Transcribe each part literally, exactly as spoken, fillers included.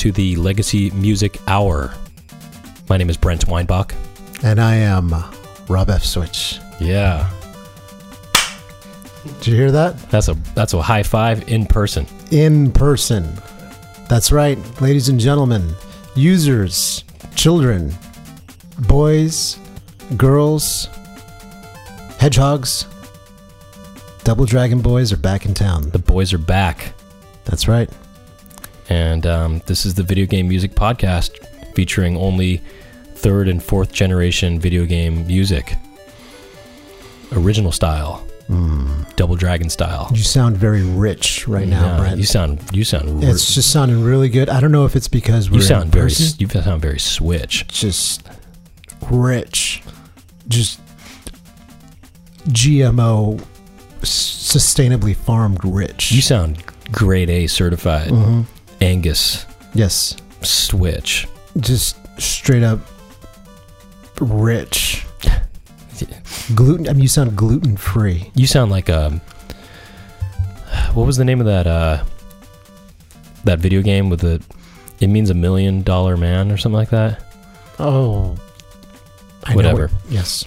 to the Legacy Music Hour. My name is Brent Weinbach. And I am Rob F. Switch. Yeah. Did you hear that? That's a that's a high five in person. In person. That's right, ladies and gentlemen, users, children, boys, girls, hedgehogs, Double Dragon boys are back in town. The boys are back. That's right. And um, this is the Video Game Music Podcast featuring only third and fourth generation video game music. Original style. Mm. Double Dragon style. You sound very rich right now, yeah, Brent. You sound you sound re- It's just sounding really good. I don't know if it's because we're You sound in very person. you sound very Switch. Just rich. Just G M O sustainably farmed rich. You sound grade A certified. Mm-hmm. Angus. Yes. Switch. Just straight up rich. Gluten. I mean, you sound gluten free. You sound like um. What was the name of that uh? That video game with the, it means a million dollar man or something like that. Oh, I whatever. Know what, yes.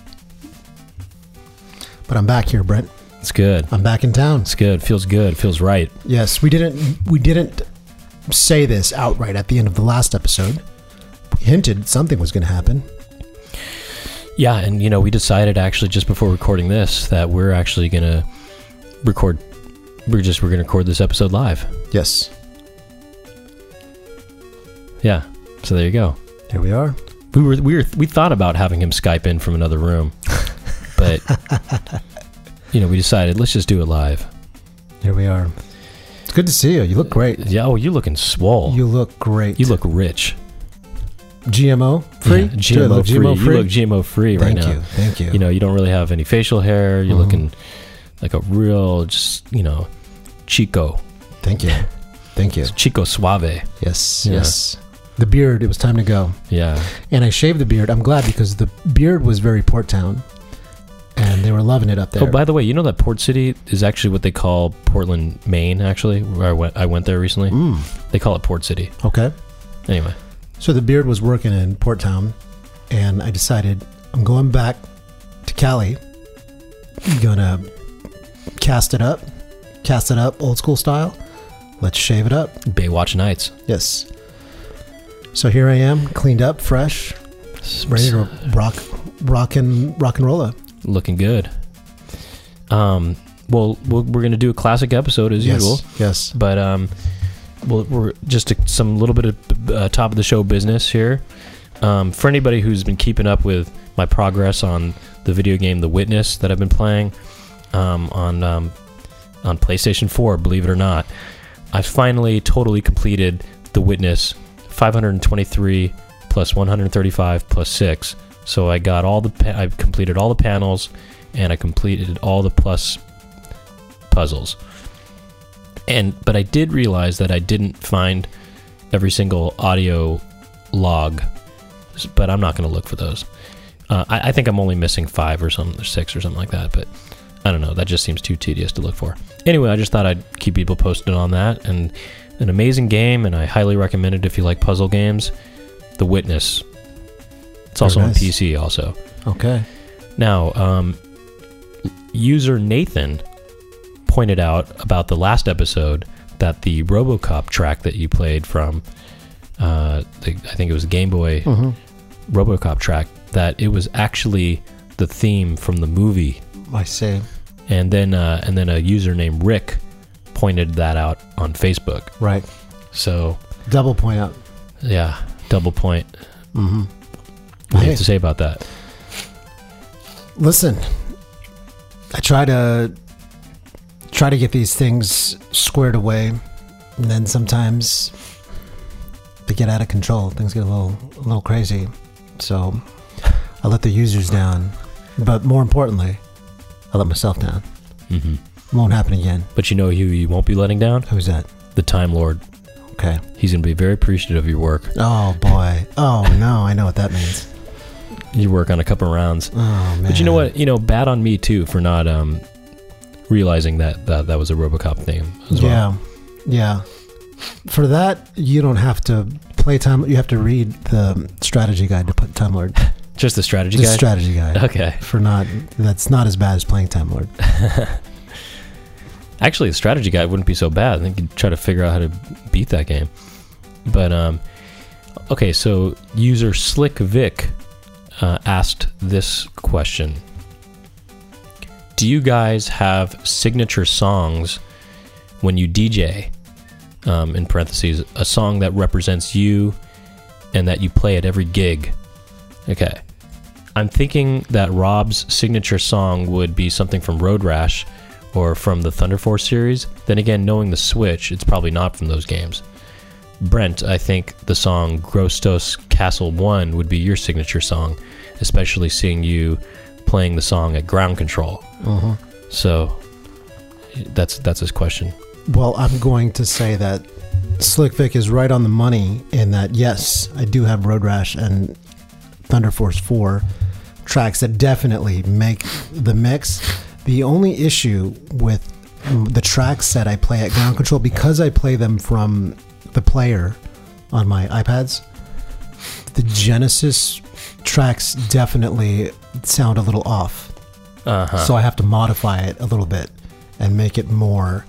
But I'm back here, Brent. It's good. I'm back in town. It's good. Feels good. Feels right. Yes, we didn't. We didn't say this outright at the end of the last episode. We hinted something was going to happen. Yeah, and you know, we decided actually just before recording this that we're actually going to record. We're just we're going to record this episode live. Yes. Yeah. So there you go. Here we are. We were we were we thought about having him Skype in from another room, but you know, we decided let's just do it live. Here we are. It's good to see you. You look great. Yeah. Oh, you're looking swole. You look great. You look rich. G M O free? Yeah, G M O free. G M O free. You look G M O free right Thank now. you. Thank you. You know, you don't really have any facial hair. You're Mhm. looking like a real, just, you know, Chico. Thank you. Thank you. It's Chico Suave. Yes. Yeah. Yes. The beard, it was time to go. Yeah. And I shaved the beard. I'm glad because the beard was very Port Town. And they were loving it up there. Oh, by the way, you know that Port City is actually what they call Portland, Maine, actually, where I went, I went there recently. Mm. They call it Port City. Okay. Anyway. So the beard was working in Port Town, and I decided I'm going back to Cali. I'm gonna cast it up, cast it up old school style. Let's shave it up. Baywatch Nights. Yes. So here I am, cleaned up, fresh, ready to rock, rock and rock and roll up. Looking good. Um. Well, we're going to do a classic episode as yes. usual. Yes. But um, well, we're just a, some little bit of uh, top of the show business here. Um, for anybody who's been keeping up with my progress on the video game The Witness that I've been playing um, on um, on PlayStation four, believe it or not, I finally totally completed The Witness five hundred twenty-three plus one hundred thirty-five plus six. So I got all the pa- I completed all the panels and I completed all the plus puzzles. And but I did realize that I didn't find every single audio log, but I'm not going to look for those. Uh, I, I think I'm only missing five or something, or six or something like that. But I don't know. That just seems too tedious to look for. Anyway, I just thought I'd keep people posted on that. And an amazing game, and I highly recommend it if you like puzzle games. The Witness. It's also Very on nice. P C. Also. Okay. Now, um, user Nathan pointed out about the last episode that the RoboCop track that you played from, uh, the, I think it was the Game Boy Mm-hmm. RoboCop track, that it was actually the theme from the movie. I see. And then, uh, and then a user named Rick pointed that out on Facebook. Right. So, Double point out. yeah, double point. Mm-hmm. What do you Hey. have to say about that? Listen, I try to try to get these things squared away, and then sometimes they get out of control. Things get a little a little crazy. So I let the users down, but more importantly, I let myself down. Mm-hmm. Won't happen again. But you know who you won't be letting down? Who's that? The Time Lord. Okay. He's going to be very appreciative of your work. Oh boy. Oh no, I know what that means. You work on a couple rounds. Oh man. But you know what? You know, bad on me too for not um, realizing that, that that was a RoboCop theme as well. Yeah. Yeah. For that, you don't have to play time. You have to read the strategy guide to put Time Lord. Just the strategy The guide? strategy guide. Okay. For not, that's not as bad as playing Time Lord. Actually, the strategy guide wouldn't be so bad. I think you'd try to figure out how to beat that game. But, um, okay, so user Slick Vic uh, asked this question. Do you guys have signature songs when you D J? Um, in parentheses, a song that represents you and that you play at every gig. Okay. I'm thinking that Rob's signature song would be something from Road Rash or from the Thunder Force series. Then again, knowing the Switch, it's probably not from those games. Brent, I think the song Grostos Castle one would be your signature song, especially seeing you playing the song at ground control. Uh-huh. So that's that's his question. Well, I'm going to say that Slick Vic is right on the money in that, yes, I do have Road Rash and Thunder Force four tracks that definitely make the mix. The only issue with the tracks that I play at ground control, because I play them from the player on my iPads, the Genesis tracks definitely sound a little off. Uh-huh. So I have to modify it a little bit and make it more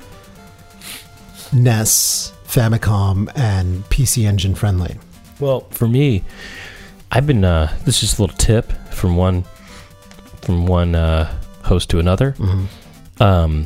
N E S, Famicom, and P C Engine friendly. Well, for me, I've been. Uh, this is just a little tip from one from one uh, host to another. Mm-hmm. Um,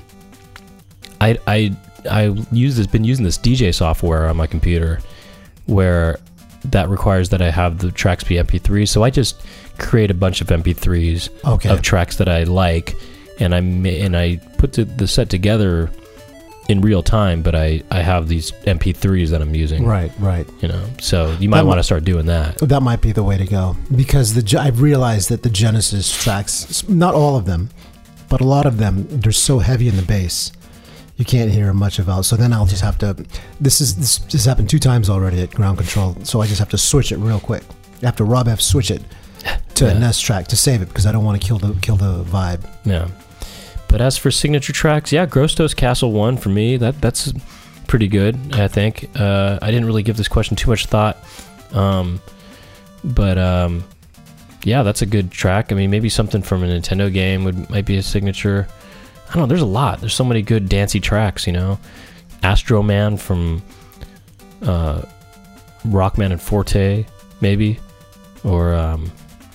I I I use this. Been using this D J software on my computer, where that requires that I have the tracks be M P threes. So I just create a bunch of M P threes Okay. of tracks that I like, and I ma- and I put the, the set together in real time. But I, I have these M P threes that I'm using. Right, right. You know, so you might That want mi- to start doing that. That might be the way to go, because the Ge- I've realized that the Genesis tracks, not all of them, but a lot of them, they're so heavy in the bass, you can't hear much about. So then I'll just have to. This is this just happened two times already at ground control. So I just have to switch it real quick. I have to Rob F switch it to Yeah. a N E S track to save it, because I don't want to kill the kill the vibe. Yeah. But as for signature tracks, yeah, Grostos Castle one for me, that that's pretty good, I think. Uh, I didn't really give this question too much thought. Um, but um, yeah, that's a good track. I mean, maybe something from a Nintendo game would might be a signature. I don't know, there's a lot. There's so many good dancey tracks, you know. Astro Man from uh, Rockman and Forte, maybe. Or um,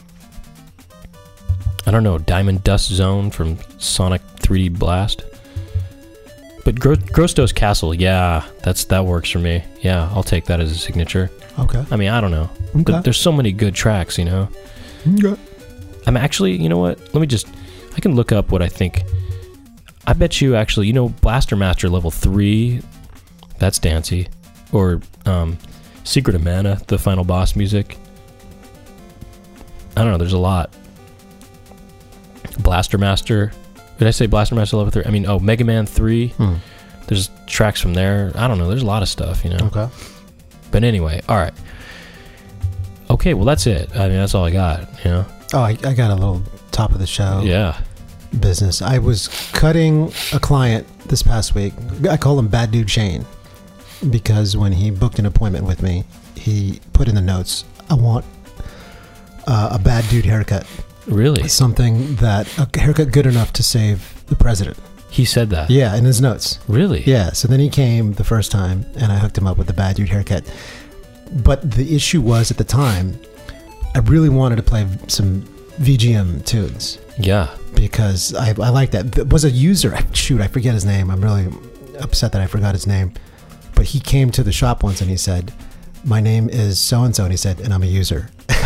I don't know, Diamond Dust Zone from Sonic three D Blast. But Gro- Grostos Castle, yeah, that's that works for me. Yeah, I'll take that as a signature. Okay. I mean, I don't know. Okay. But there's so many good tracks, you know. Okay. I'm actually, you know what? Let me just, I can look up what I think. I bet you actually, you know, Blaster Master level three, that's dancey. Or um, Secret of Mana, the final boss music. I don't know, there's a lot. Blaster Master. Did I say Blaster Master level three? I mean, oh, Mega Man three. Hmm. There's tracks from there. I don't know, there's a lot of stuff, you know. Okay. But anyway, all right. Okay, well, that's it. I mean, that's all I got, you know. Oh, I, I got a little top of the show. Yeah. Business. I was cutting a client this past week. I call him Bad Dude Shane, because when he booked an appointment with me, he put in the notes, I want uh, a bad dude haircut. Really? Something that, a haircut good enough to save the president. He said that? Yeah, in his notes. Really? Yeah, so then he came the first time, and I hooked him up with the bad dude haircut. But the issue was, at the time, I really wanted to play some V G M tunes. Yeah. Because I, I like that. There was a user, shoot, I forget his name. I'm really upset that I forgot his name. But he came to the shop once and he said, my name is so-and-so. And he said, and I'm a user.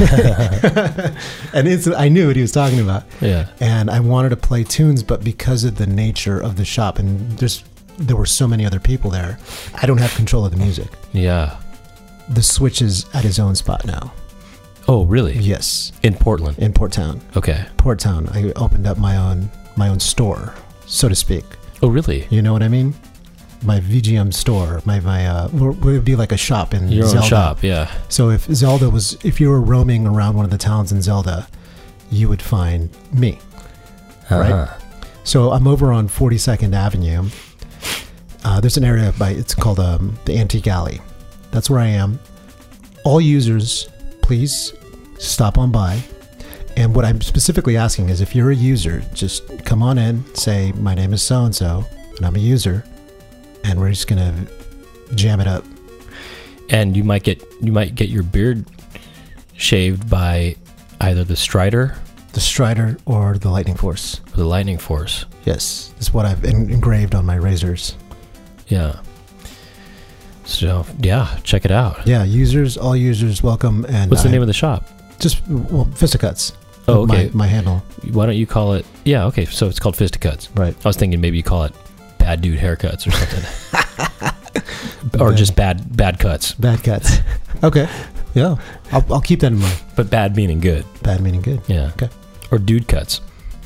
And it's, I knew what he was talking about. Yeah. And I wanted to play tunes, but because of the nature of the shop, and there's, there were so many other people there, I don't have control of the music. Yeah. The Switch is at his own spot now. Oh, really? Yes. In Portland? In Port Town. Okay. Port Town. I opened up my own my own store, so to speak. Oh, really? You know what I mean? My V G M store, my my uh, it would be like a shop in Your Zelda. own shop, yeah. So if Zelda was, if you were roaming around one of the towns in Zelda, you would find me, Uh-huh. right? So I'm over on forty-second Avenue. Uh, there's an area by, it's called um, the Antique Alley. That's where I am. All users, please stop on by. And what I'm specifically asking is if you're a user, just come on in, say, my name is so-and-so, and I'm a user, and we're just going to jam it up. And you might get you might get your beard shaved by either the Strider, The Strider or the Lightning Force. or the Lightning Force. Yes, that's what I've en- engraved on my razors. Yeah. So yeah, check it out. Yeah, users, all users, welcome. And What's the I- name of the shop? Just well, Fisticuts. Oh, okay. My, my handle. Why don't you call it? Yeah, okay. So it's called Fisticuts. Right. I was thinking maybe you call it Bad Dude Haircuts or something, or Bad- just bad bad cuts. Bad cuts. Okay. Yeah, I'll, I'll keep that in mind. But bad meaning good. Bad meaning good. Yeah. Okay. Or dude cuts.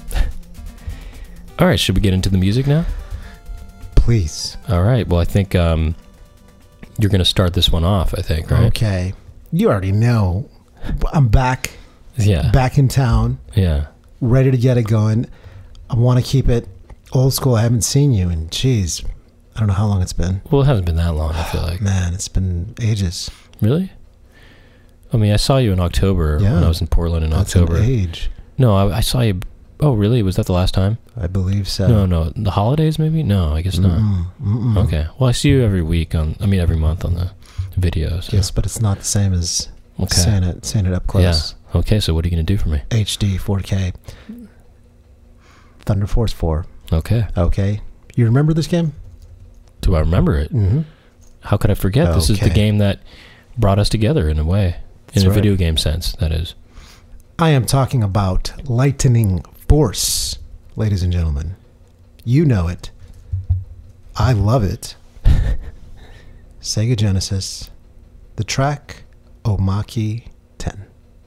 All right. Should we get into the music now? Please. All right. Well, I think um, you're going to start this one off. I think, right? Okay. You already know. I'm back. Yeah. Back in town. Yeah. Ready to get it going. I want to keep it old school. I haven't seen you in, geez, I don't know how long it's been. Well, it hasn't been that long. I feel like. Man, it's been ages. Really? I mean, I saw you in October Yeah. when I was in Portland in That's October. an age. No, I, I saw you. Oh, really? Was that the last time? I believe so. No, no. The holidays, maybe? No, I guess not. Mm-mm, mm-mm. Okay. Well, I see you every week on. I mean, every month on the videos. So. Yes, but it's not the same as Okay. seeing it, seeing it up close. Yeah. Okay. So, what are you going to do for me? H D, four K. Thunder Force four. Okay. Okay. You remember this game? Do I remember it? Mm-hmm. How could I forget? This is the Okay. game that brought us together in a way, in That's a right. video game sense. That is. I am talking about Lightning Force, ladies and gentlemen. You know it. I love it. Sega Genesis. The track, Omaki ten.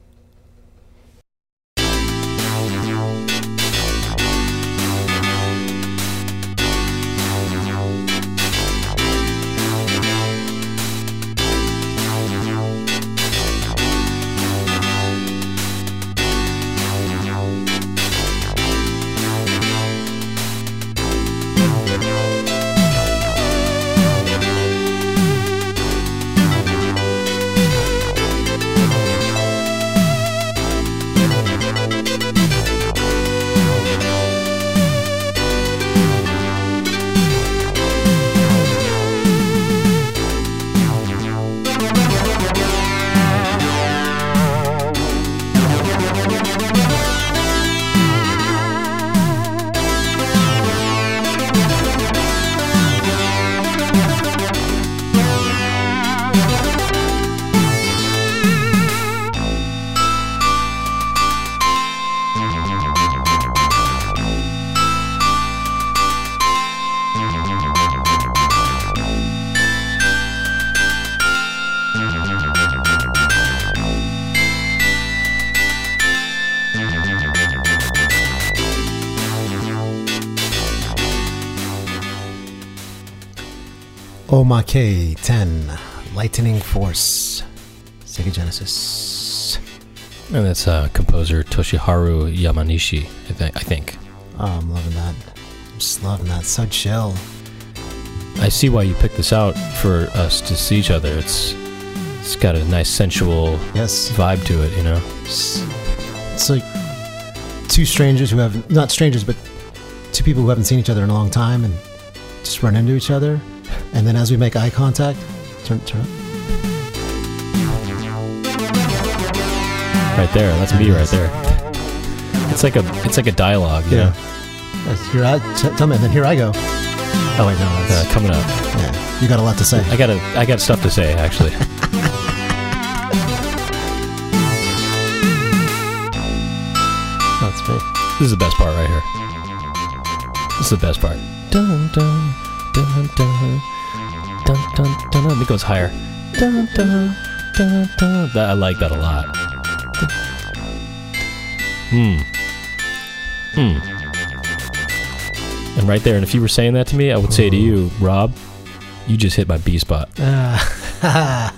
Omaki ten. Lightning Force. Sega Genesis. And that's uh, composer Toshiharu Yamanishi, I think. I think. Oh, I'm loving that. I'm just loving that. So chill. I see why you picked this out for us to see each other. It's it's got a nice sensual Yes. vibe to it, you know. It's, it's like two strangers who have, not strangers, but two people who haven't seen each other in a long time and just run into each other. And then as we make eye contact, turn, turn up. Right there, that's me right there. It's like a it's like a dialogue, you know. That's- Here I, t- tell me, and then here I go. Oh wait, no, Uh, that's, coming up. yeah, you got a lot to say. I got a I got stuff to say actually. That's me. This is the best part right here. This is the best part. Dun dun dun dun dun dun dun. dun. It goes higher. Dun dun dun dun. That, I like that a lot. Hmm. Hmm. And right there, and if you were saying that to me, I would say to you, Rob, you just hit my B spot. Uh,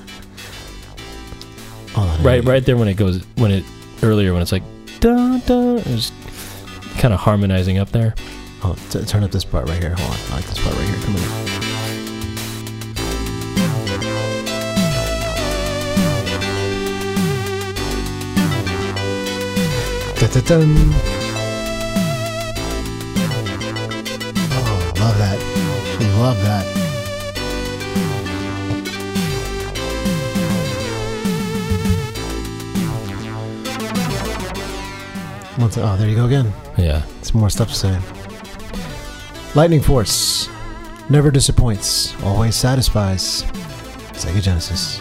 Hold on, Right, right there when it goes, when it earlier when it's like, dun dun, it's kind of harmonizing up there. Oh, t- turn up this part right here. Hold on, I like this part right here. Come on. Da-da-dun. Oh, love that. Love that. Once, oh, there you go again. Yeah. Some more stuff to say. Lightning Force. Never disappoints. Always satisfies. Sega Genesis.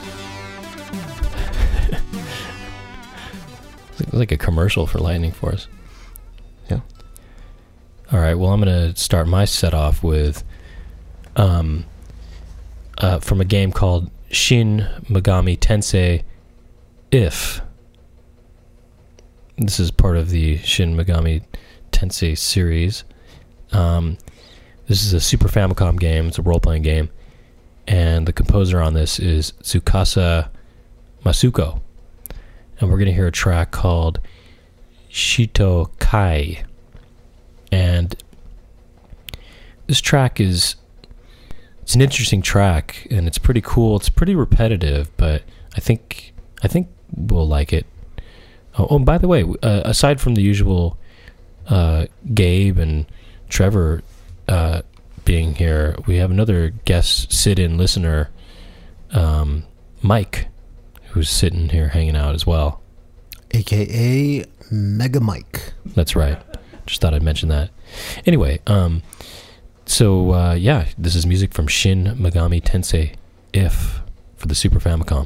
It's like a commercial for Lightning Force. Yeah. All right. Well, I'm going to start my set off with um, uh, from a game called Shin Megami Tensei If. This is part of the Shin Megami Tensei series. Um, this is a Super Famicom game. It's a role-playing game. And the composer on this is Tsukasa Masuko. And we're going to hear a track called Shito Kai. And this track is, it's an interesting track, and it's pretty cool. It's pretty repetitive, but I think I think we'll like it. Oh, oh and by the way, uh, aside from the usual uh, Gabe and Trevor uh, being here, we have another guest sit-in listener, um, Mike, who's sitting here hanging out as well. A K A Mega Mike. That's right. Just thought I'd mention that. Anyway, um, so uh, yeah, this is music from Shin Megami Tensei If for the Super Famicom.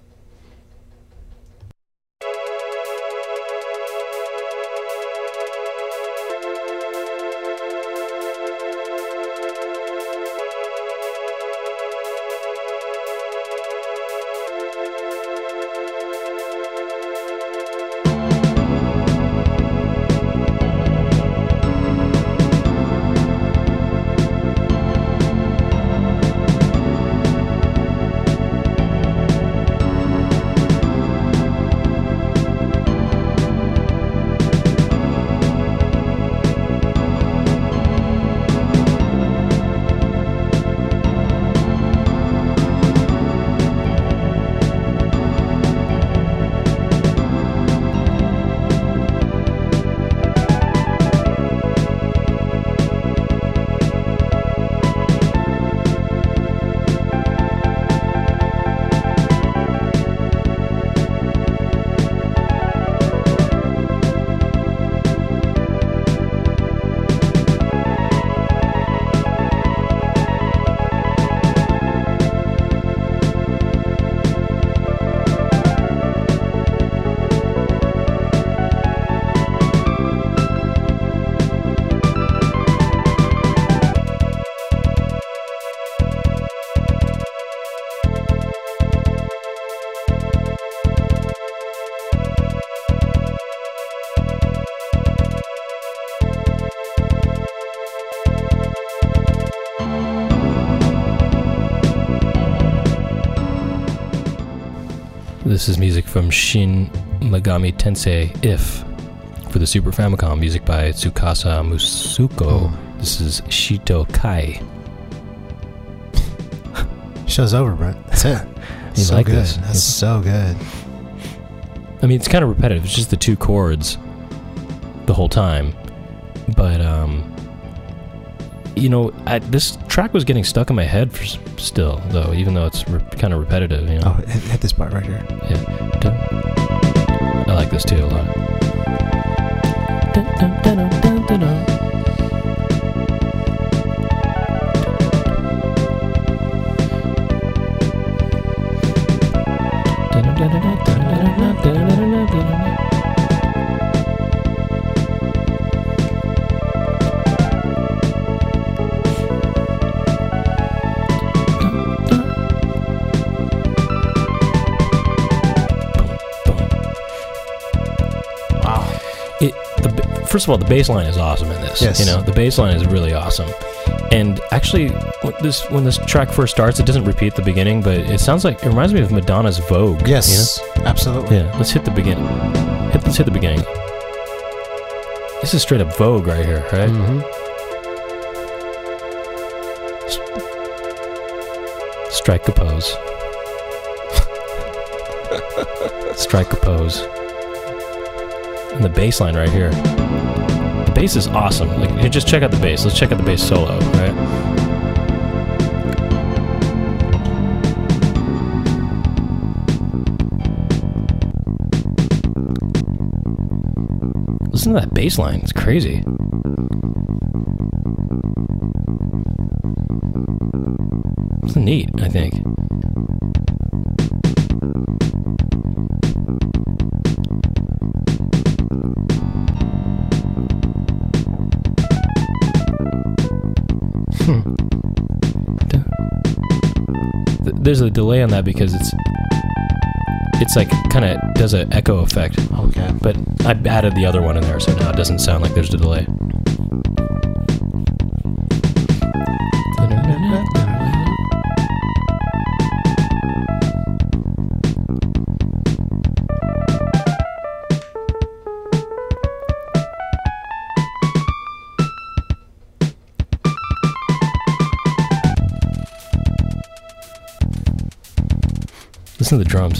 This is music from Shin Megami Tensei If for the Super Famicom, music by Tsukasa Masuko. Oh. This is Shito Kai. Show's over, Brent. That's it. You so like good. this? That's so good. I mean, it's kind of repetitive. It's just the two chords the whole time. But, um, you know, I, this track was getting stuck in my head for s- still, though, even though it's re- kind of repetitive, you know? Oh, hit, hit this part right here. Yeah. Dun. I like this too a lot. Dun, dun, dun, dun, dun, dun, dun. It, the, first of all, the bass line is awesome in this. Yes. You know, the bass line is really awesome. And actually, when this when this track first starts, it doesn't repeat the beginning, but it sounds like it reminds me of Madonna's Vogue. Yes, you know? absolutely. Yeah. Let's hit the beginning. Hit, let's hit the beginning. This is straight up Vogue right here, right? Mm-hmm. Strike a pose. Strike a pose. and the bass line right here. The bass is awesome. Like, you just check out the bass. Let's check out the bass solo, right? Listen to that bass line. It's crazy. It's neat, I think. Hmm. There's a delay on that because it's it's like kind of does an echo effect. Okay. But I added the other one in there, so now it doesn't sound like there's a delay. Listen to the drums.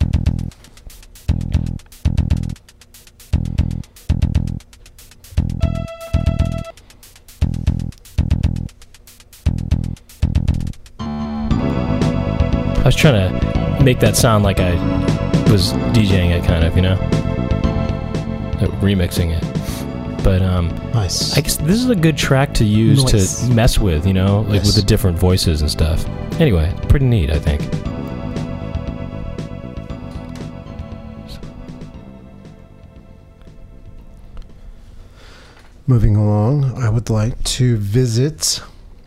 I was trying to make that sound like I was DJing it, kind of, you know? Like remixing it. But, um... Nice. I guess this is a good track to use Nice. to mess with, you know? Like Yes. with the different voices and stuff. Anyway, pretty neat, I think. Moving along, I would like to visit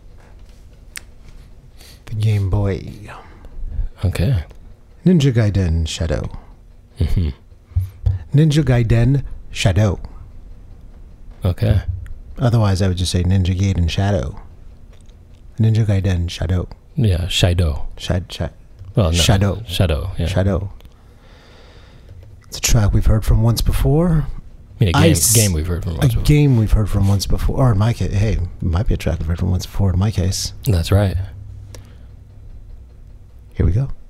the Game Boy. Okay. Ninja Gaiden Shadow. Mm-hmm. Ninja Gaiden Shadow. Okay. Otherwise, I would just say Ninja Gaiden Shadow. Ninja Gaiden Shadow. Yeah, Shadow. Shad, shad, Well, no, Shadow. Shadow, yeah. Shadow. It's a track we've heard from once before. I mean, a game, Ice. game we've heard from A once before. game we've heard from once before. Or in my case, hey, it might be a track we've heard from once before in my case. That's right. Here we go.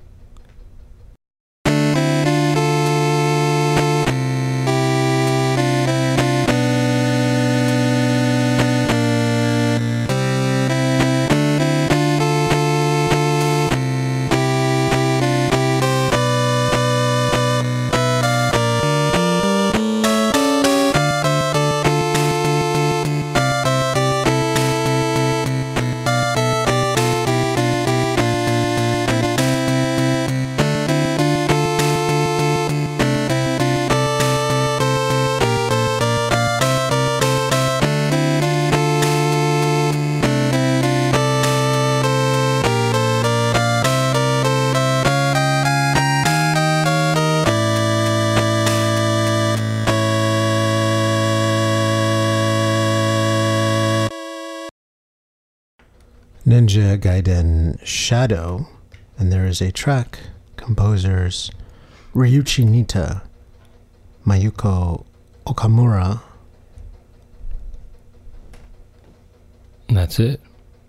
Ninja Gaiden Shadow, and there is a track, composers Ryuichi Nitta, Mayuko Okamura. And that's it.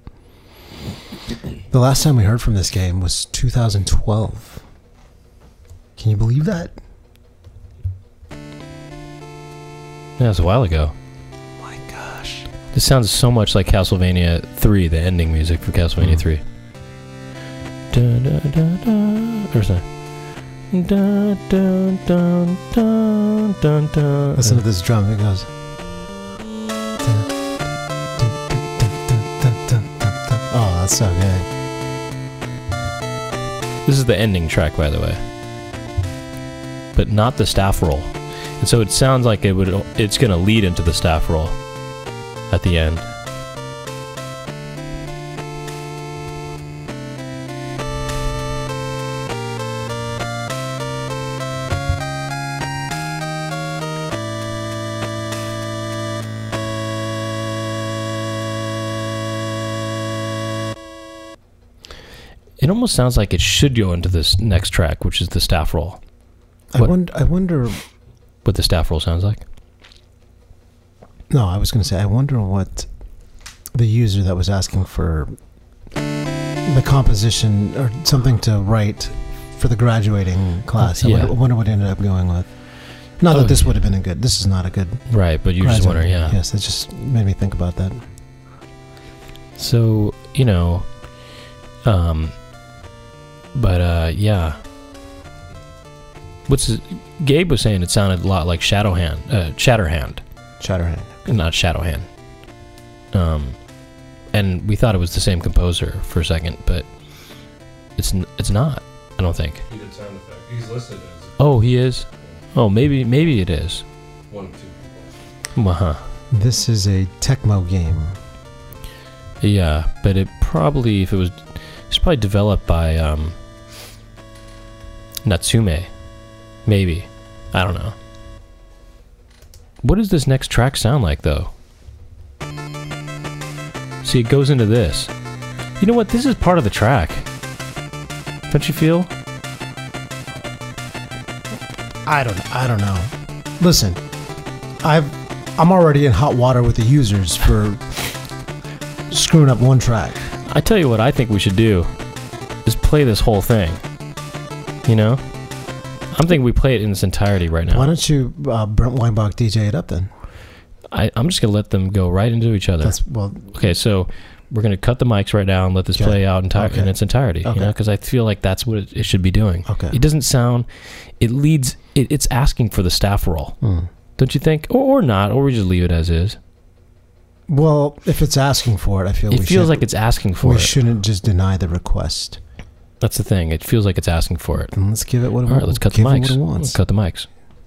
The last time we heard from this game was two thousand twelve. Can you believe that? Yeah, it was a while ago. My gosh. This sounds so much like Castlevania three, the ending music for Castlevania Mm. three. Dun, dun, dun, dun. Where's that? Dun, dun, dun, dun, dun, dun. Listen to this drum. It goes. Oh, that's so good. This is the ending track, by the way, but not the staff roll. And so it sounds like it would. It's going to lead into the staff roll at the end. It almost sounds like it should go into this next track, which is the staff roll. I What- wonder. I wonder. What the staff roll sounds like. No, I was going to say. I wonder what the user that was asking for the composition or something to write for the graduating class. I Yeah. wonder, I wonder what it ended up going with. Not Oh. that this would have been a good. This is not a good. Right, but you're just graduate. wondering, yeah. Yes, it just made me think about that. So, you know, um, but, uh, yeah. What's his, Gabe was saying it sounded a lot like Shadowhand, uh, Shatterhand, Shatterhand. not Shadowhand. Um, and we thought it was the same composer for a second, but it's n- it's not, I don't think. He did sound effect. He's listed as Oh, he is? Oh, maybe, maybe it is. one of two people. Uh-huh. This is a Tecmo game. Yeah, but it probably, if it was, it's probably developed by um, Natsume. Maybe. I don't know. What does this next track sound like, though? See, it goes into this. You know what? This is part of the track. Don't you feel? I don't. I don't know. Listen, I've. I'm already in hot water with the users for screwing up one track. I tell you what I think we should do is play this whole thing. You know? I'm thinking we play it in its entirety right now. Why don't you, uh, Brent Weinbach, D J it up then? I, I'm just going to let them go right into each other. That's well. Okay, so we're going to cut the mics right now and let this Okay. play out enti- Okay. in its entirety, Okay. you know, because I feel like that's what it, it should be doing. Okay. It doesn't sound, it leads, it, it's asking for the staff roll, Hmm. don't you think? Or, or not, or we just leave it as is. Well, if it's asking for it, I feel It we feels should, like it's asking for we it. shouldn't just deny the request. That's the thing. It feels like it's asking for it. And let's give it what it All right, wants. let's cut the give it mics. what it Let's wants. cut the mics.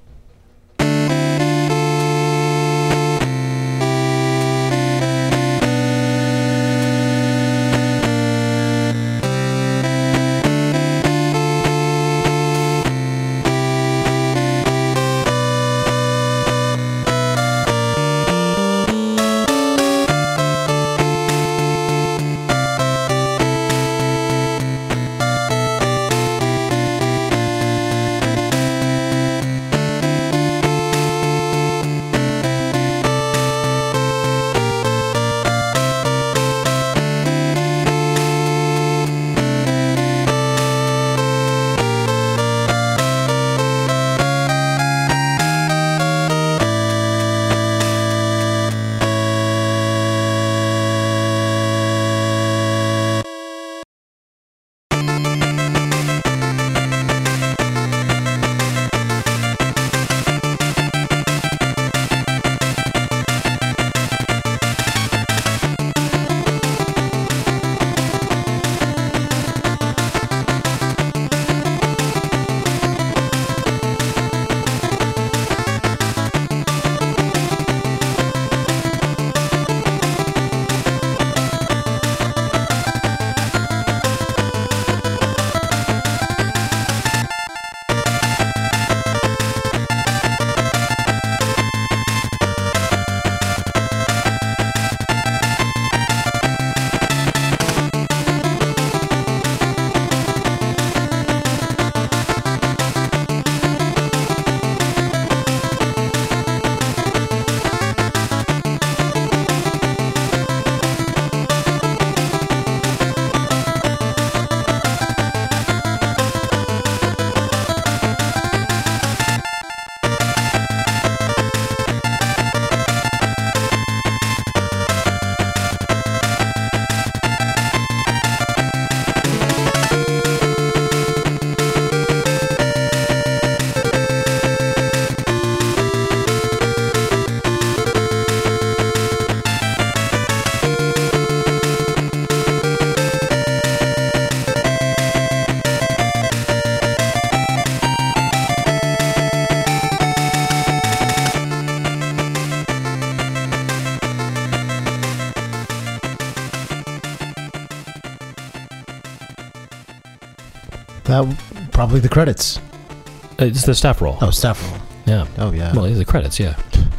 That probably the credits. It's the staff roll. Oh, staff roll. Yeah. Oh yeah. Well, it's the credits, yeah.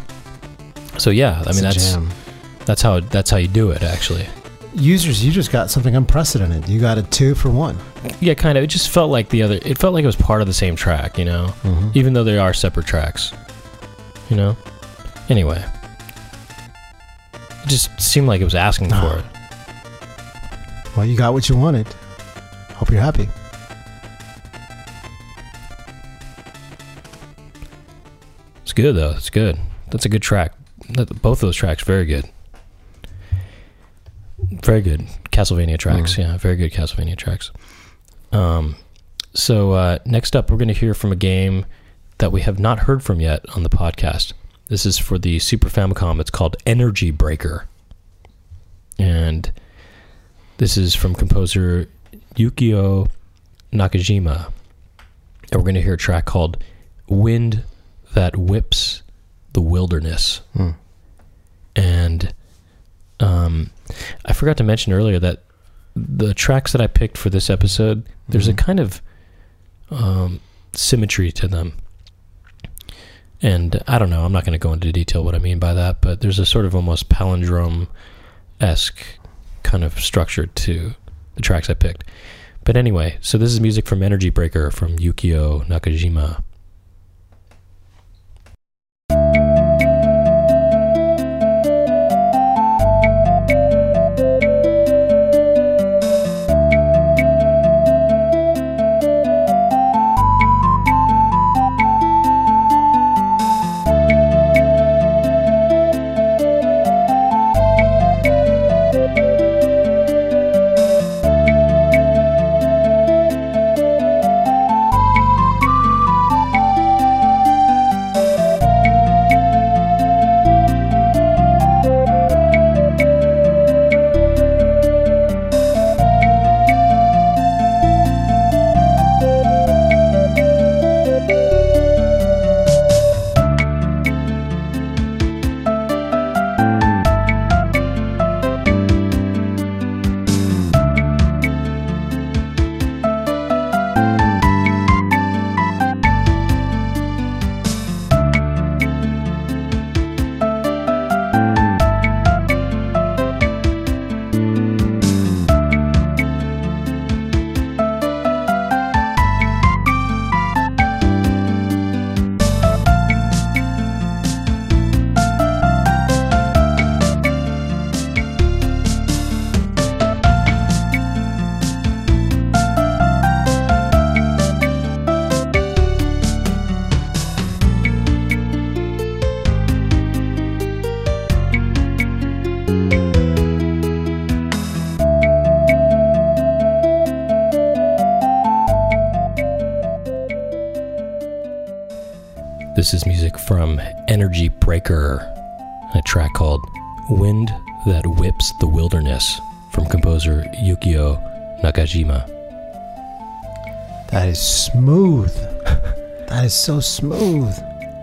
So yeah, I It's mean a that's jam. that's how that's how you do it actually. Users, you just got something unprecedented. You got a two for one. Yeah, kind of. It just felt like the other. It felt like it was part of the same track, you know, Mm-hmm. even though they are separate tracks. You know. Anyway, it just seemed like it was asking Ah. for it. Well, you got what you wanted. Hope you're happy. It's good though. It's good. That's a good track. That, both those tracks, very good. Very good Castlevania tracks. Mm. Yeah, very good Castlevania tracks. Um, so uh, next up, we're going to hear from a game that we have not heard from yet on the podcast. This is for the Super Famicom. It's called Energy Breaker, and this is from composer Yukio Nakajima. And we're going to hear a track called Wind That Whips the Wilderness. Hmm. And um, I forgot to mention earlier that the tracks that I picked for this episode, there's mm-hmm. a kind of um, symmetry to them. And I don't know, I'm not going to go into detail what I mean by that, but there's a sort of almost palindrome-esque kind of structure to the tracks I picked. But anyway, so this is music from Energy Breaker from Yukio Nakajima. This is music from Energy Breaker, a track called Wind That Whips the Wilderness from composer Yukio Nakajima. That is smooth. That is so smooth.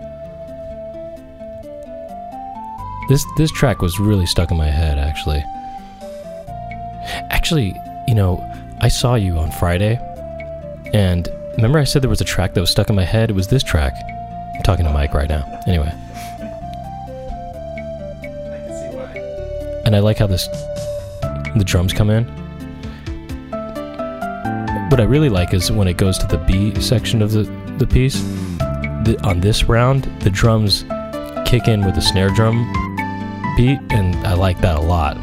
This this track was really stuck in my head, actually. Actually, you know, I saw you on Friday, and remember I said there was a track that was stuck in my head? It was this track. I'm talking to Mike right now. Anyway. I can see why. And I like how this the drums come in. What I really like is when it goes to the B section of the, the piece, the, on this round, the drums kick in with the snare drum beat, and I like that a lot.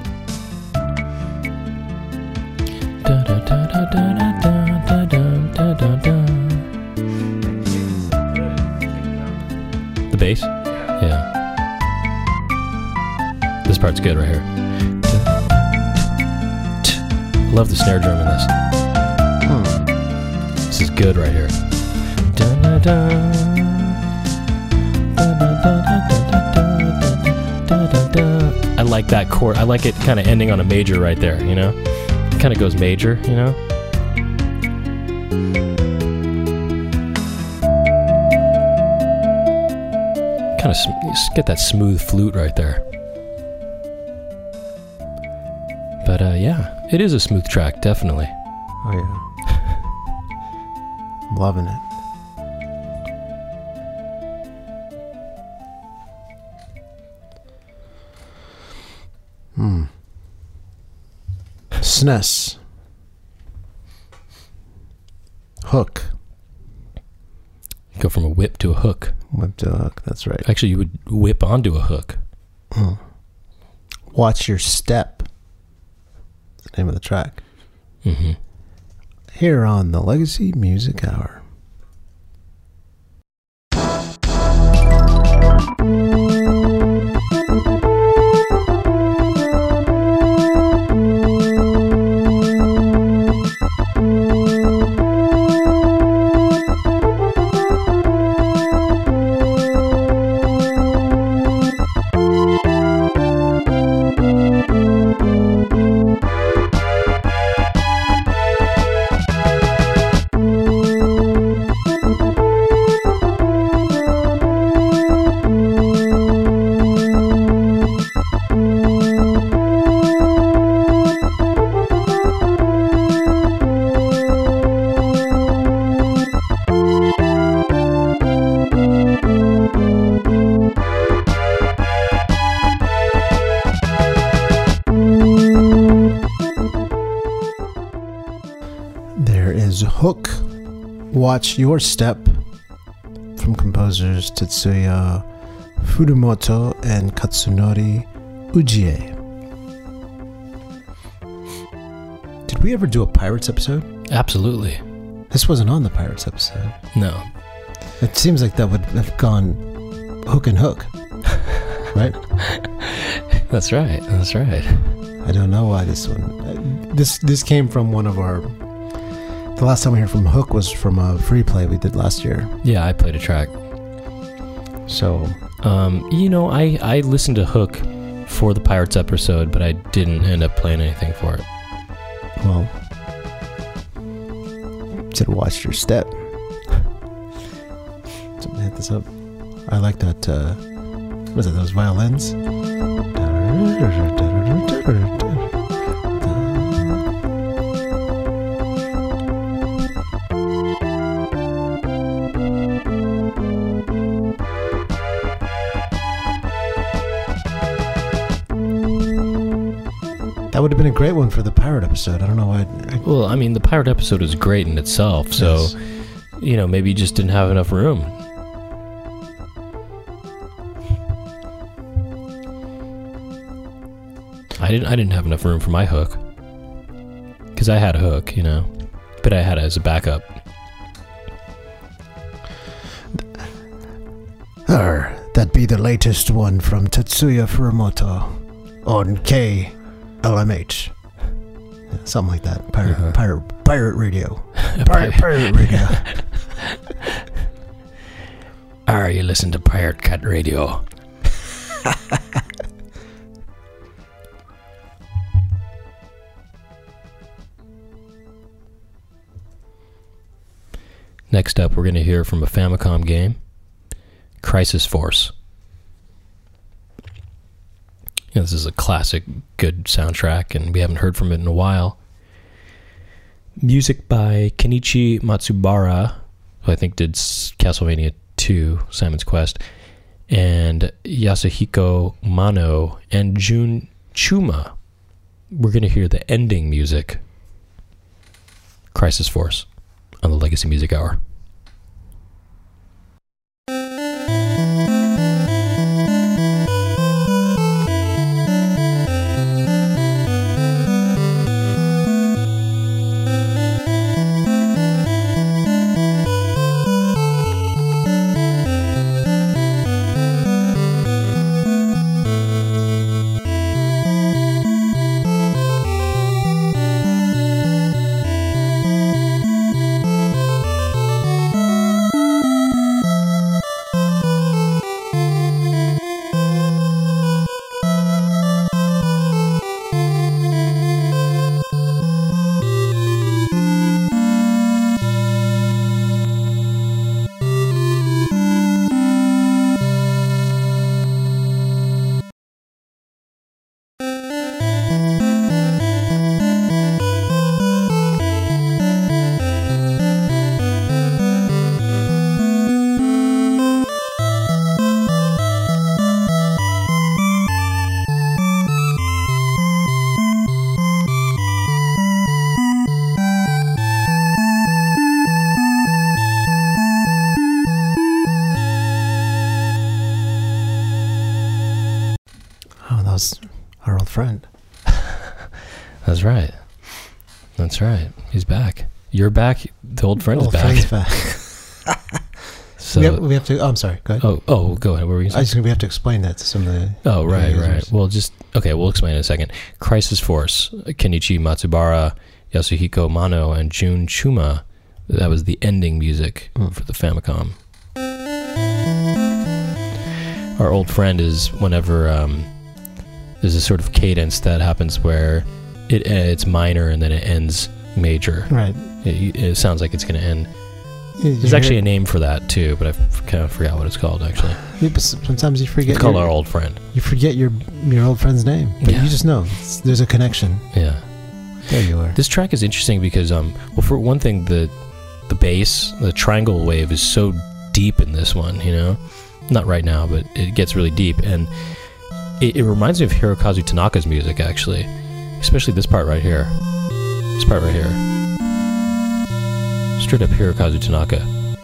The bass? Yeah. This part's good right here. Love the snare drum in this. This is good right here. I like that chord. I like it kind of ending on a major right there, you know? It kind of goes major, you know? Kind of sm- get that smooth flute right there. But uh, yeah, it is a smooth track, definitely. Oh yeah. I'm loving it. Hmm. S N E S. Hook. Go from a whip to a hook. Whip to a hook, that's right. Actually, you would whip onto a hook. Hmm. Watch Your Step. That's the name of the track. Mm-hmm. Here on the Legacy Music Hour. Hook, Watch Your Step from composers Tetsuya Furumoto and Katsunori Ujie. Did we ever do a Pirates episode? Absolutely. This wasn't on the Pirates episode. No. It seems like that would have gone hook and hook, right? That's right. That's right. I don't know why this one... This this came from one of our... The last time we heard from Hook was from a free play we did last year. Yeah, I played a track. So... Um, you know, I, I listened to Hook for the Pirates episode, but I didn't end up playing anything for it. Well... Should have watched your step. Something hit this up. I like that, uh... What is it, those violins? That would have been a great one for the pirate episode. I don't know why. I, Well, I mean, the pirate episode is great in itself, so, Yes. you know, maybe you just didn't have enough room. I didn't I didn't have enough room for my hook. Because I had a hook, you know, but I had it as a backup. Arr, that be the latest one from Tetsuya Furumoto on K L M H. Yeah, something like that. Pirate, Uh-huh. pirate, pirate radio. Pirate, pirate radio. Are you listen to Pirate Cat Radio? Next up, we're going to hear from a Famicom game, Crisis Force. You know, this is a classic, good soundtrack, and we haven't heard from it in a while. Music by Kenichi Matsubara, who I think did S- Castlevania two, Simon's Quest, and Yasuhiko Mano and Jun Chuma. We're going to hear the ending music, Crisis Force, on the Legacy Music Hour. Our old friend. That's right. That's right. He's back. You're back. The old friend old is back. friend's back. So, we, have, we have to. Oh, I'm sorry. Go ahead. oh, oh, go ahead. What were you I saying? just think we have to explain that to some of the. Oh, right, the right. users. Well, just okay. We'll explain in a second. Crisis Force, Kenichi Matsubara, Yasuhiko Mano, and Jun Chuma. That was the ending music Mm. for the Famicom. Our old friend is whenever um, there's a sort of cadence that happens where it uh, it's minor and then it ends major. Right. It, it sounds like it's going to end. Did There's you actually hear- a name for that too, but I f- kind of forgot what it's called. Actually, Yeah, but sometimes you forget. it's called your, Our Old Friend. You forget your your old friend's name, but Yeah. you just know it's, there's a connection. Yeah. There you are. This track is interesting because, um, well, for one thing, the the bass, the triangle wave, is so deep in this one. You know, not right now, but it gets really deep, and it, it reminds me of Hirokazu Tanaka's music, actually, especially this part right here. This part right here. straight up Hirokazu Tanaka.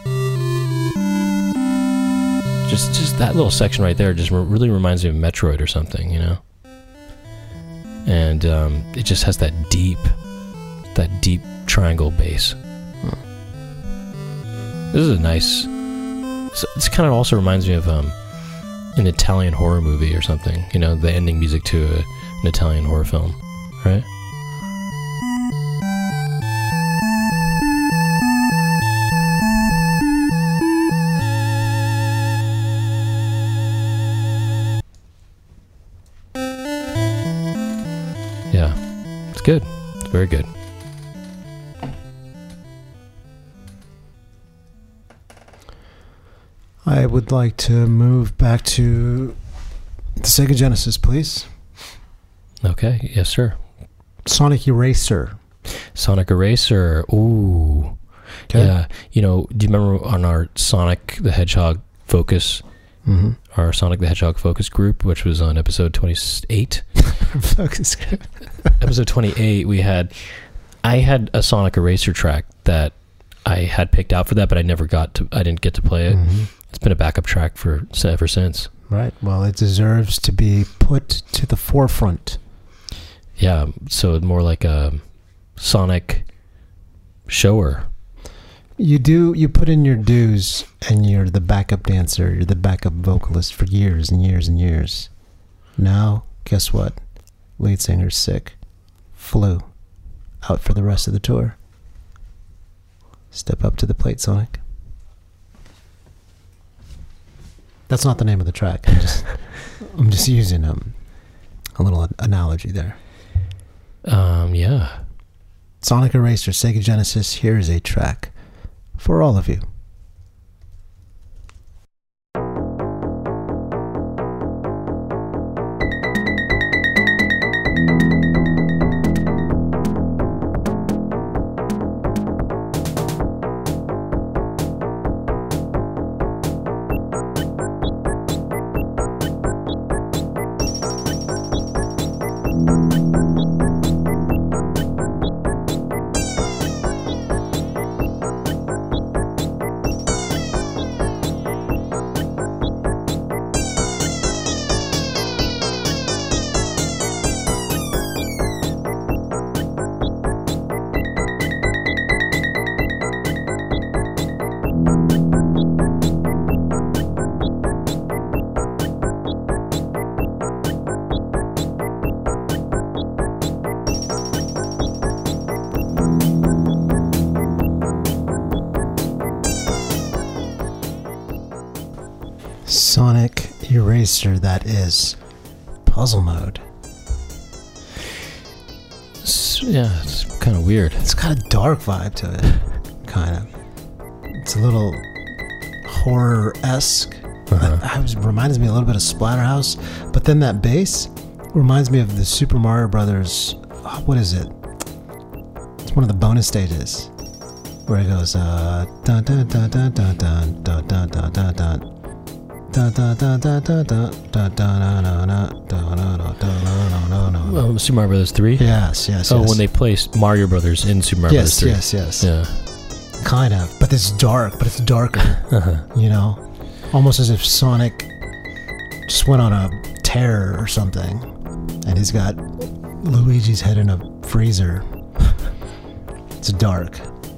Just, just that little section right there just re- really reminds me of Metroid or something, you know. And um, it just has that deep, that deep triangle bass. Huh. This is a nice. This kind of also reminds me of um, an Italian horror movie or something. You know, the ending music to a, an Italian horror film, right? Yeah, it's good. It's very good. I would like to move back to the Sega Genesis, please. Okay, yes, sir. Sonic Eraser. Sonic Eraser. Ooh. Okay. Yeah. You know, do you remember on our Sonic the Hedgehog focus, Mm-hmm. our Sonic the Hedgehog focus group, which was on episode twenty-eight? Focus group. Episode twenty-eight, we had, I had a Sonic Eraser track that I had picked out for that, but I never got to, I didn't get to play it. Mm-hmm. It's been a backup track for ever since. Right. Well, it deserves to be put to the forefront. Yeah. So more like a Sonic shower. You do, you put in your dues and you're the backup dancer, you're the backup vocalist for years and years and years. Now, guess what? Lead singer's sick. Flu. Out for the rest of the tour. Step up to the plate, Sonic. That's not the name of the track. I'm just, I'm just using um, a little analogy there. Um, yeah. Sonic Eraser, Sega Genesis, here is a track for all of you. Sonic Eraser, that is puzzle mode. It's, yeah, it's kind of weird. It's got a dark vibe to it, kind of. It's a little horror-esque. Uh-huh. I was reminds me a little bit of Splatterhouse, but then that bass reminds me of the Super Mario Brothers. Oh, what is it? It's one of the bonus stages where it goes uh dun dun dun dun dun dun dun dun dun dun dun. Da, da, da, da, da, da, da, da, da, da, da, da, da. Well, Super Mario Brothers three? Yes, yes, Oh, yes. when they placed Mario Brothers in Super Mario Yes, Brothers three. yes, yes. Yeah. Kind of, but it's dark, but it's darker, Uh-huh. you know? Almost as if Sonic just went on a tear or something, and he's got Luigi's head in a freezer. It's dark.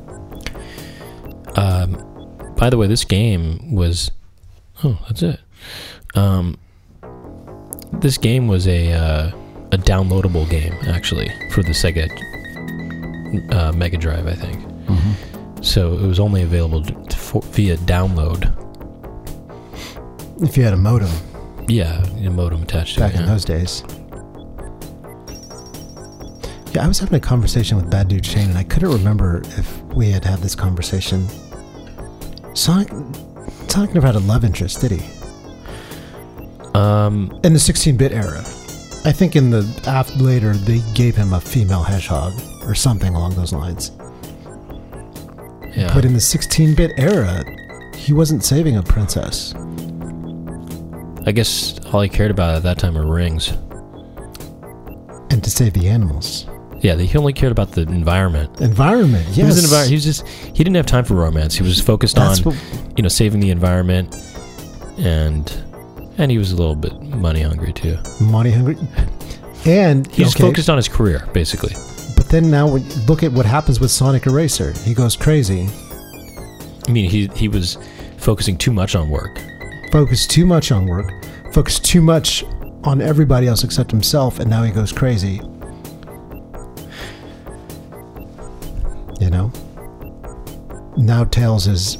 Um, by the way, this game was... Oh, that's it. Um, this game was a uh, a downloadable game, actually, for the Sega uh, Mega Drive, I think. Mm-hmm. So it was only available to, for, via download. If you had a modem. Yeah, a modem attached to Back it. in Yeah. those days. Yeah, I was having a conversation with Bad Dude Shane, and I couldn't remember if we had had this conversation. Sonic... Sonic never had a love interest, did he? Um, In the sixteen-bit era. I think in the after later they gave him a female hedgehog or something along those lines. yeah. But in the sixteen-bit era, he wasn't saving a princess. I guess all I cared about at that time were rings. And to save the animals. Yeah, he only cared about the environment. Environment, yes. He was, an envir- he was just, he didn't have time for romance. He was focused That's on, what- you know, saving the environment, and and he was a little bit money hungry too. Money hungry. And He just okay, focused on his career, basically. But then now when you look at what happens with Sonic Eraser. He goes crazy. I mean, he he was focusing too much on work. Focused too much on work. Focused too much on everybody else except himself, and now he goes crazy. You know? Now Tails is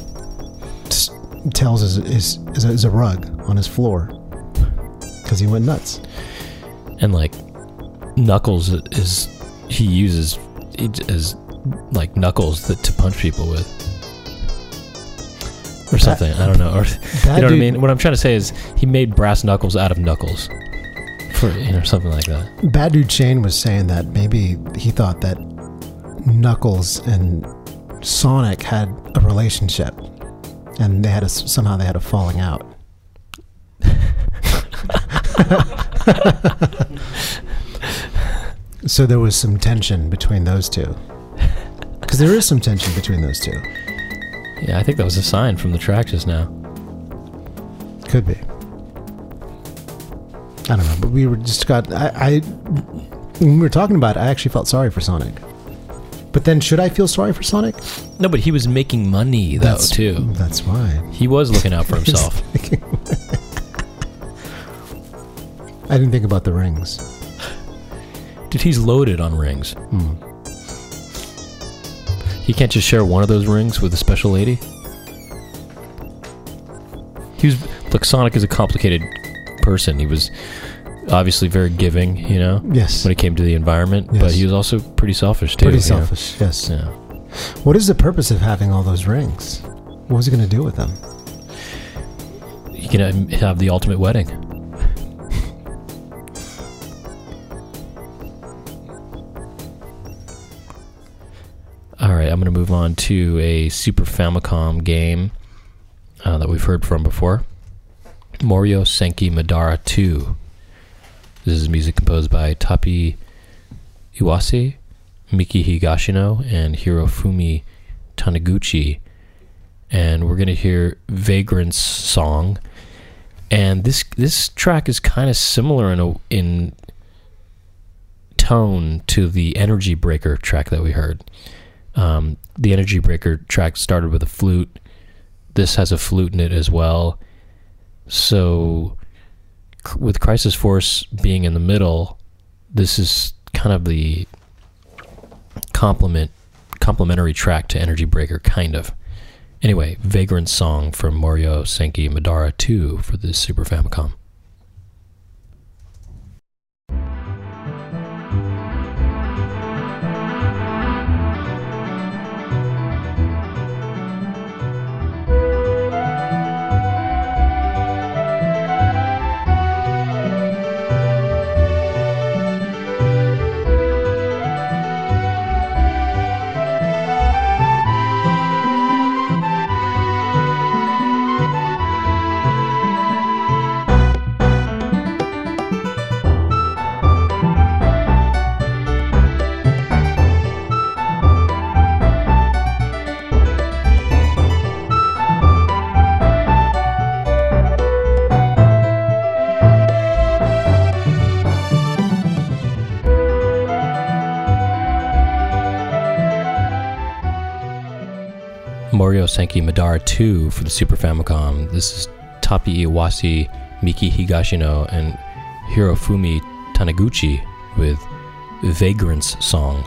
Tails is is, is, a, is a rug on his floor because he went nuts. And like Knuckles is he uses as like knuckles that to punch people with, or something. I don't know. Or you know what I dude- mean? What I'm trying to say is he made brass knuckles out of knuckles, for you know something like that. Bad Dude Shane was saying that maybe he thought that Knuckles and Sonic had a relationship, and they had a, somehow they had a falling out. So there was some tension between those two, because there is some tension between those two. Yeah, I think that was a sign from the track just now. Could be. I don't know, but we were just got. I, I when we were talking about it, I actually felt sorry for Sonic. But then, should I feel sorry for Sonic? No, but he was making money though That's, too. That's why. He was looking out for himself. I didn't think about the rings. Dude, he's loaded on rings. Hmm. He can't just share one of those rings with a special lady. He was look. Sonic is a complicated person. He was obviously very giving, you know, Yes. when it came to the environment, Yes. but he was also pretty selfish too. Pretty you know? selfish, yes. Yeah. What is the purpose of having all those rings? What was he going to do with them? He can um, have the ultimate wedding. All right, I'm going to move on to a Super Famicom game uh, that we've heard from before. Morio Senki Madara two. This is music composed by Tapi Iwase, Miki Higashino, and Hirofumi Taniguchi. And we're going to hear Vagrant's song. And this this track is kind of similar in a, in tone to the Energy Breaker track that we heard. Um, the Energy Breaker track started with a flute. This has a flute in it as well. So, c- with Crisis Force being in the middle, this is kind of the complement, complementary track to Energy Breaker, kind of. Anyway, Vagrant Song from Morio Senki Madara two for the Super Famicom. Morio Senki Madara two for the Super Famicom. This is Tapi Iwase, Miki Higashino, and Hirofumi Taniguchi with Vagrant's Song.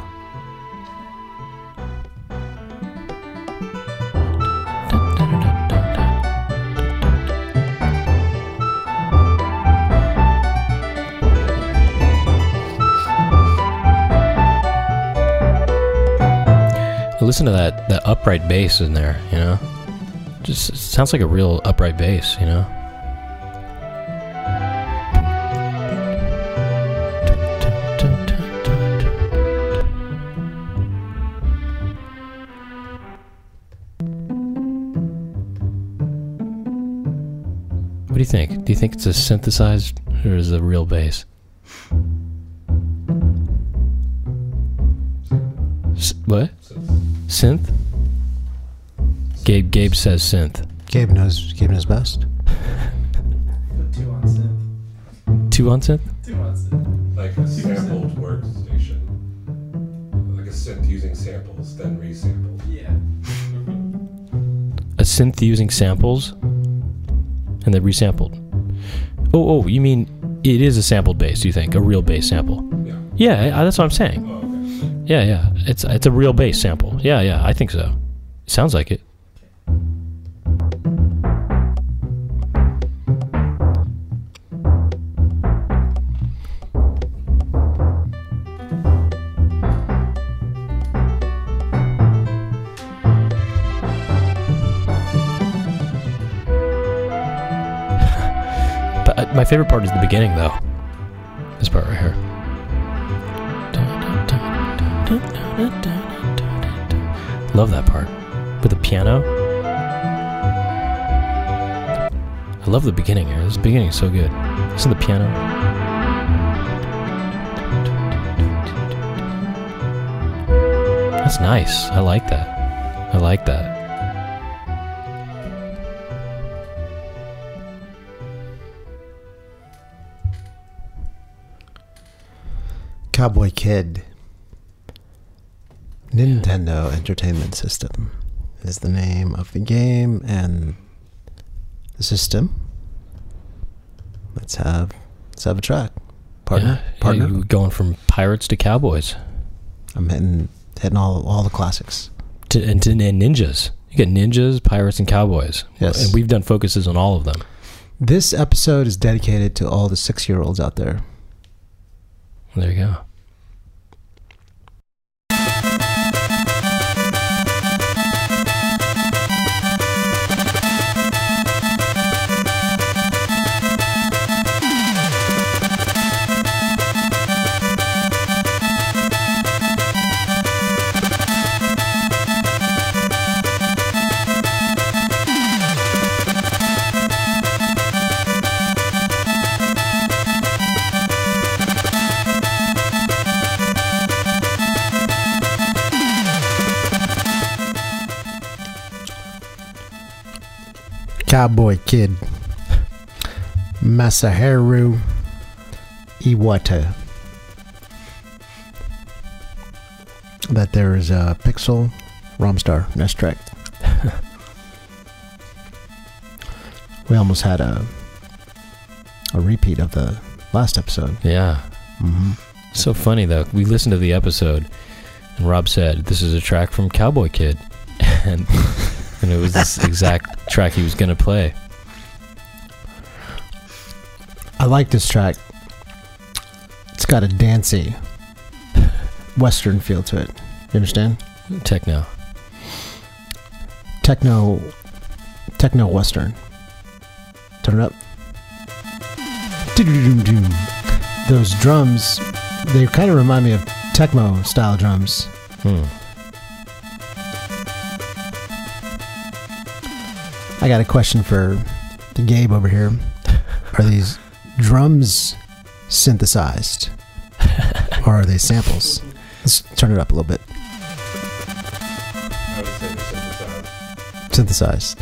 Listen to that that upright bass in there, you know? Just it sounds like a real upright bass, you know? What do you think? Do you think it's a synthesized or is it a real bass? S- what? Synth? Gabe Gabe says synth. Gabe knows. Gabe knows best. Put two on synth. Two on synth? Two on synth. Like a sampled workstation. Like a synth using samples, then resampled. Yeah. A synth using samples and then resampled. Oh, oh, you mean it is a sampled bass, you think? A real bass sample? Yeah. Yeah, I- that's what I'm saying. Oh, okay. Yeah, yeah. It's it's a real bass sample. Yeah, yeah, I think so. Sounds like it. But uh, my favorite part is the beginning, though. This part right here. Love that part. With the piano. I love the beginning here. This beginning is so good. Listen to the piano. That's nice. I like that. I like that. Cowboy Kid. Nintendo Entertainment System is the name of the game and the system. Let's have let's have a track. Partner, Yeah, partner. yeah, you going from pirates to cowboys I'm hitting hitting all all the classics. to and, to, and ninjas. You get ninjas, pirates, and cowboys. Yes. And we've done focuses on all of them. This episode is dedicated to all the six-year-olds out there. There you go. Cowboy Kid. Masaharu Iwata. That there is a Pixel Romstar Nest track. We almost had a a repeat of the last episode. Yeah. Mm-hmm. So funny, though. We listened to the episode, and Rob said, this is a track from Cowboy Kid. and and it was this exact track he was going to play. I like this track. It's got a dancey Western feel to it. You understand? Techno. Techno, techno Western. Turn it up. Do-do-do-do-do. Those drums, they kind of remind me of Tecmo style drums. Hmm. I got a question for the Gabe over here. Are these drums synthesized? Or are they samples? Let's turn it up a little bit. I would say they're synthesized. Synthesized.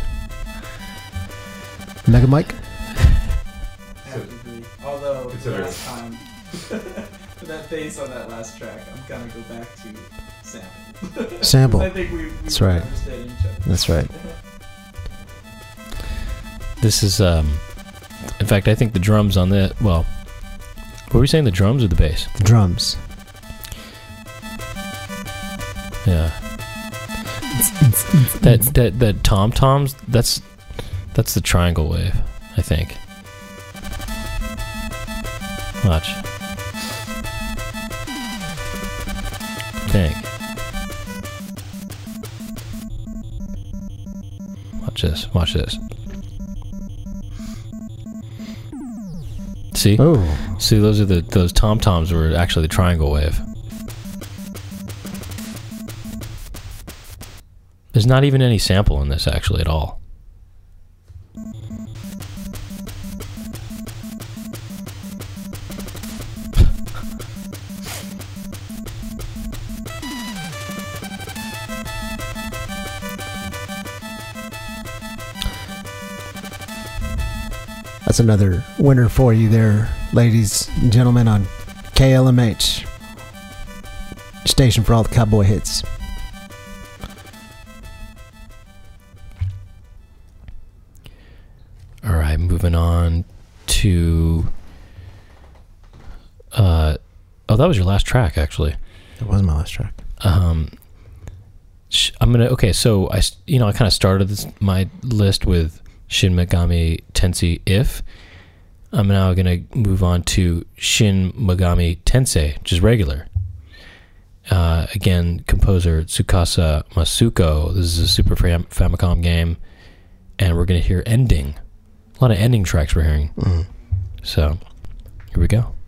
Mega Mike? I have to agree. Although Consider- last time, for that bass on that last track, I'm gonna go back to sample. Sample. I think we, we That's right. understand each other. That's right. This is, um, in fact, I think the drums on the, well, what were we saying, the drums or the bass? The drums. Yeah. That, that, that tom-toms, that's, that's the triangle wave, I think. Watch. I think. Watch this, watch this. See? Oh. See, those are the those tom toms were actually the triangle wave. There's not even any sample in this actually at all. That's another winner for you there, ladies and gentlemen, on K L M H. Station for all the cowboy hits. All right, moving on to... Uh, oh, that was your last track, actually. That was my last track. Um, sh- I'm gonna... Okay, so, I, s- you know, I kind of started this, my list with Shin Megami Tensei If. I'm now going to move on to Shin Megami Tensei, which is regular. Uh, again, composer Tsukasa Masuko. This is a Super Fam- Famicom game, and we're going to hear ending. A lot of ending tracks we're hearing. Mm. So, here we go.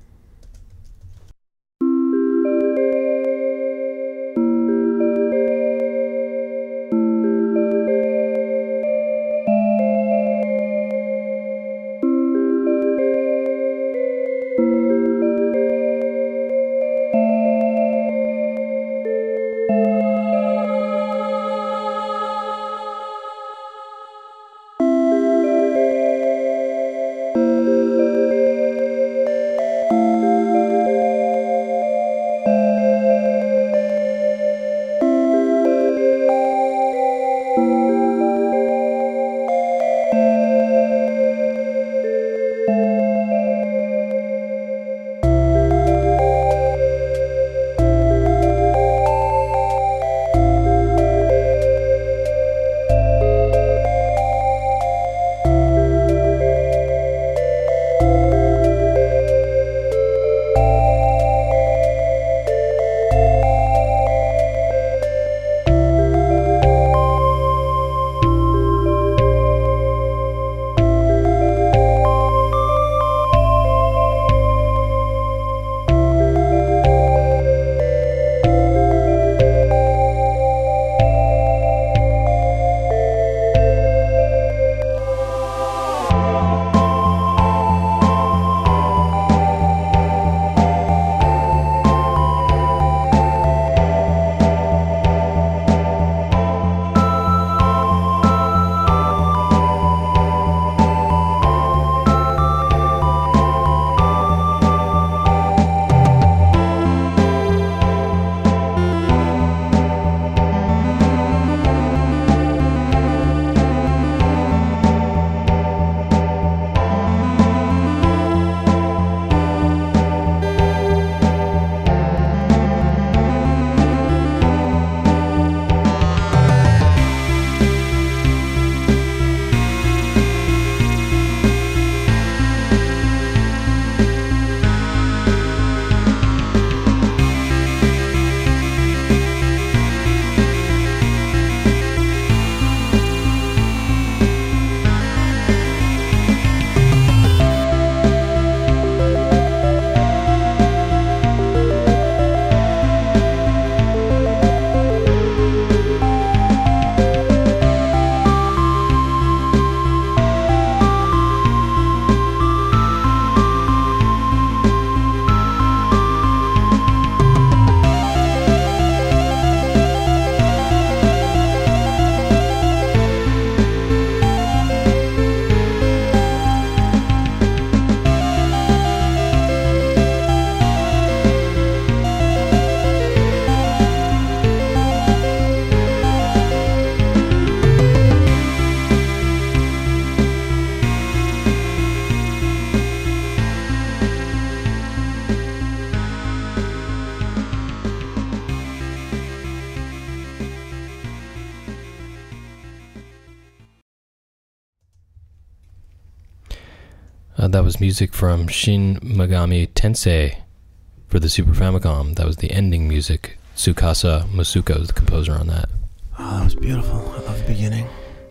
Uh, that was music from Shin Megami Tensei for the Super Famicom. That was the ending music. Tsukasa Masuko is the composer on that. Oh, that was beautiful. I love the beginning.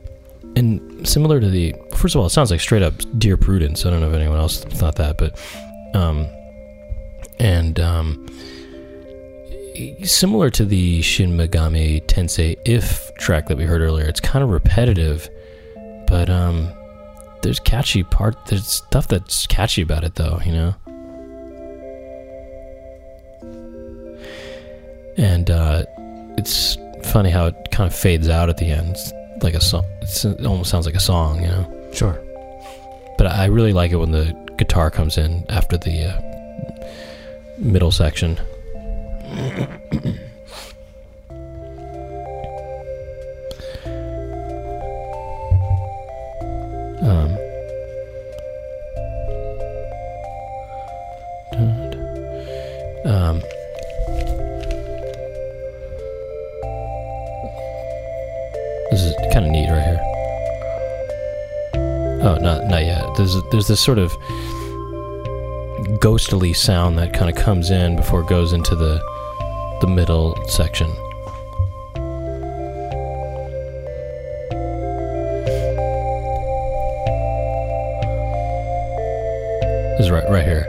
And similar to the... First of all, it sounds like straight up Dear Prudence. I don't know if anyone else thought that, but... Um, and... Um, similar to the Shin Megami Tensei If track that we heard earlier, it's kind of repetitive, but um, there's catchy part. There's stuff that's catchy about it, though, you know. And uh, it's funny how it kind of fades out at the end, it's like a song. It's, it almost sounds like a song, you know. Sure. but I really like it when the guitar comes in after the uh, middle section. um, um, this is kind of neat right here. Oh, not not yet. There's there's this sort of ghostly sound that kind of comes in before it goes into the the middle section. This is right right here.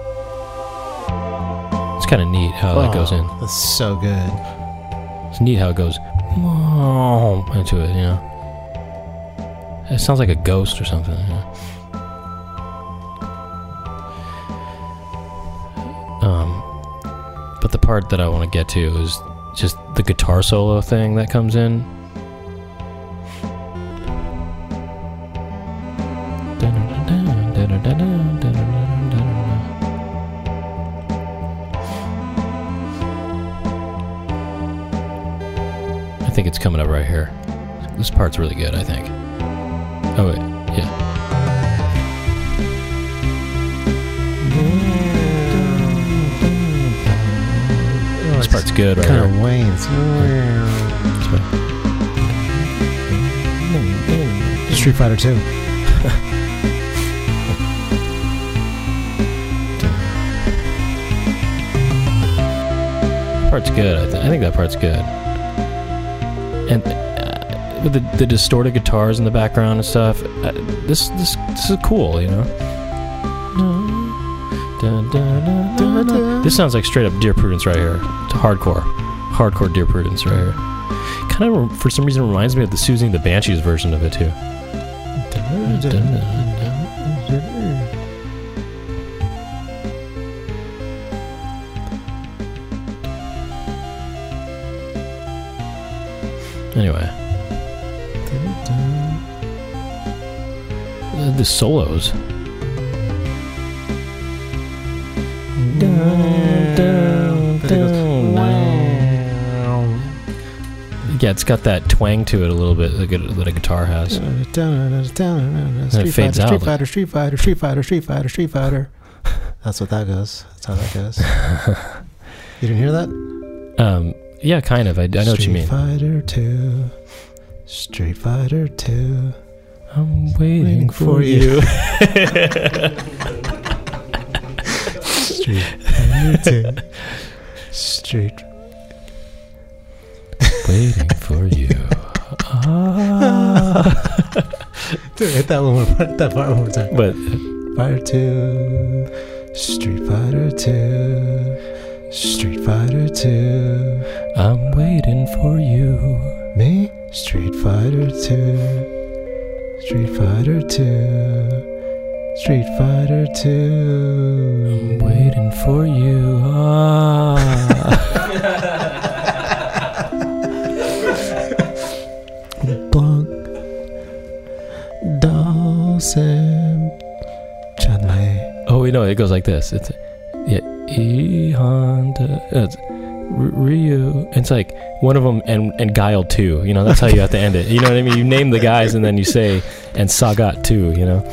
It's kind of neat how that goes in. That's so good. It's neat how it goes into it, you know. It sounds like a ghost or something, you know. Um, but the part that I want to get to is just the guitar solo thing that comes in. I think it's coming up right here. This part's really good, I think. Oh wait, yeah. This part's good right Kind here. of wanes. Street Fighter two. That part's good. I, th- I think that part's good. And uh, with the, the distorted guitars in the background and stuff, uh, this this this is cool, you know. This sounds like straight up Dear Prudence right here. It's hardcore, hardcore Dear Prudence right here. Kind of, for some reason, reminds me of the Susie and the Banshees version of it too. Anyway, the, the solos. Yeah, it's got that twang to it a little bit that a, that a guitar has. Street it fades Fighter, out, Street like- Fighter, Street Fighter, Street Fighter, Street Fighter, Street Fighter. That's what that goes. That's how that goes. You didn't hear that? Um, yeah, kind of. I, I know what you mean. Street Fighter two. Street Fighter two. I'm waiting, Waiting for, for you. Street Fighter two. Street. Waiting for you. Ah. Dude, hit that one more part. That part one more time. But Fighter two. Street Fighter two. Street Fighter two. I'm waiting for you. Me? Street Fighter two. Street Fighter two. Street Fighter two. I'm waiting for you. Ah. Blanc. Dawson. Chun-Li. Oh, we know it goes like this. It's yeah, E Honda. It's R- Ryu. It's like one of them and and Guile two. You know, that's how you have to end it. You know what I mean? You name the guys and then you say and Sagat two. You know.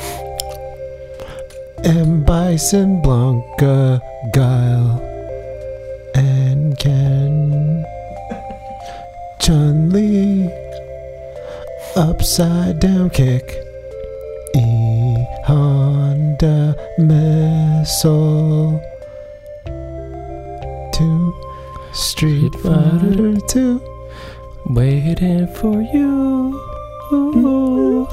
M. Bison, Blanca, Guile, and Ken. Chun-Li. Upside down kick. E. Honda missile. Two. Street Fighter two. Waiting for you. Ooh.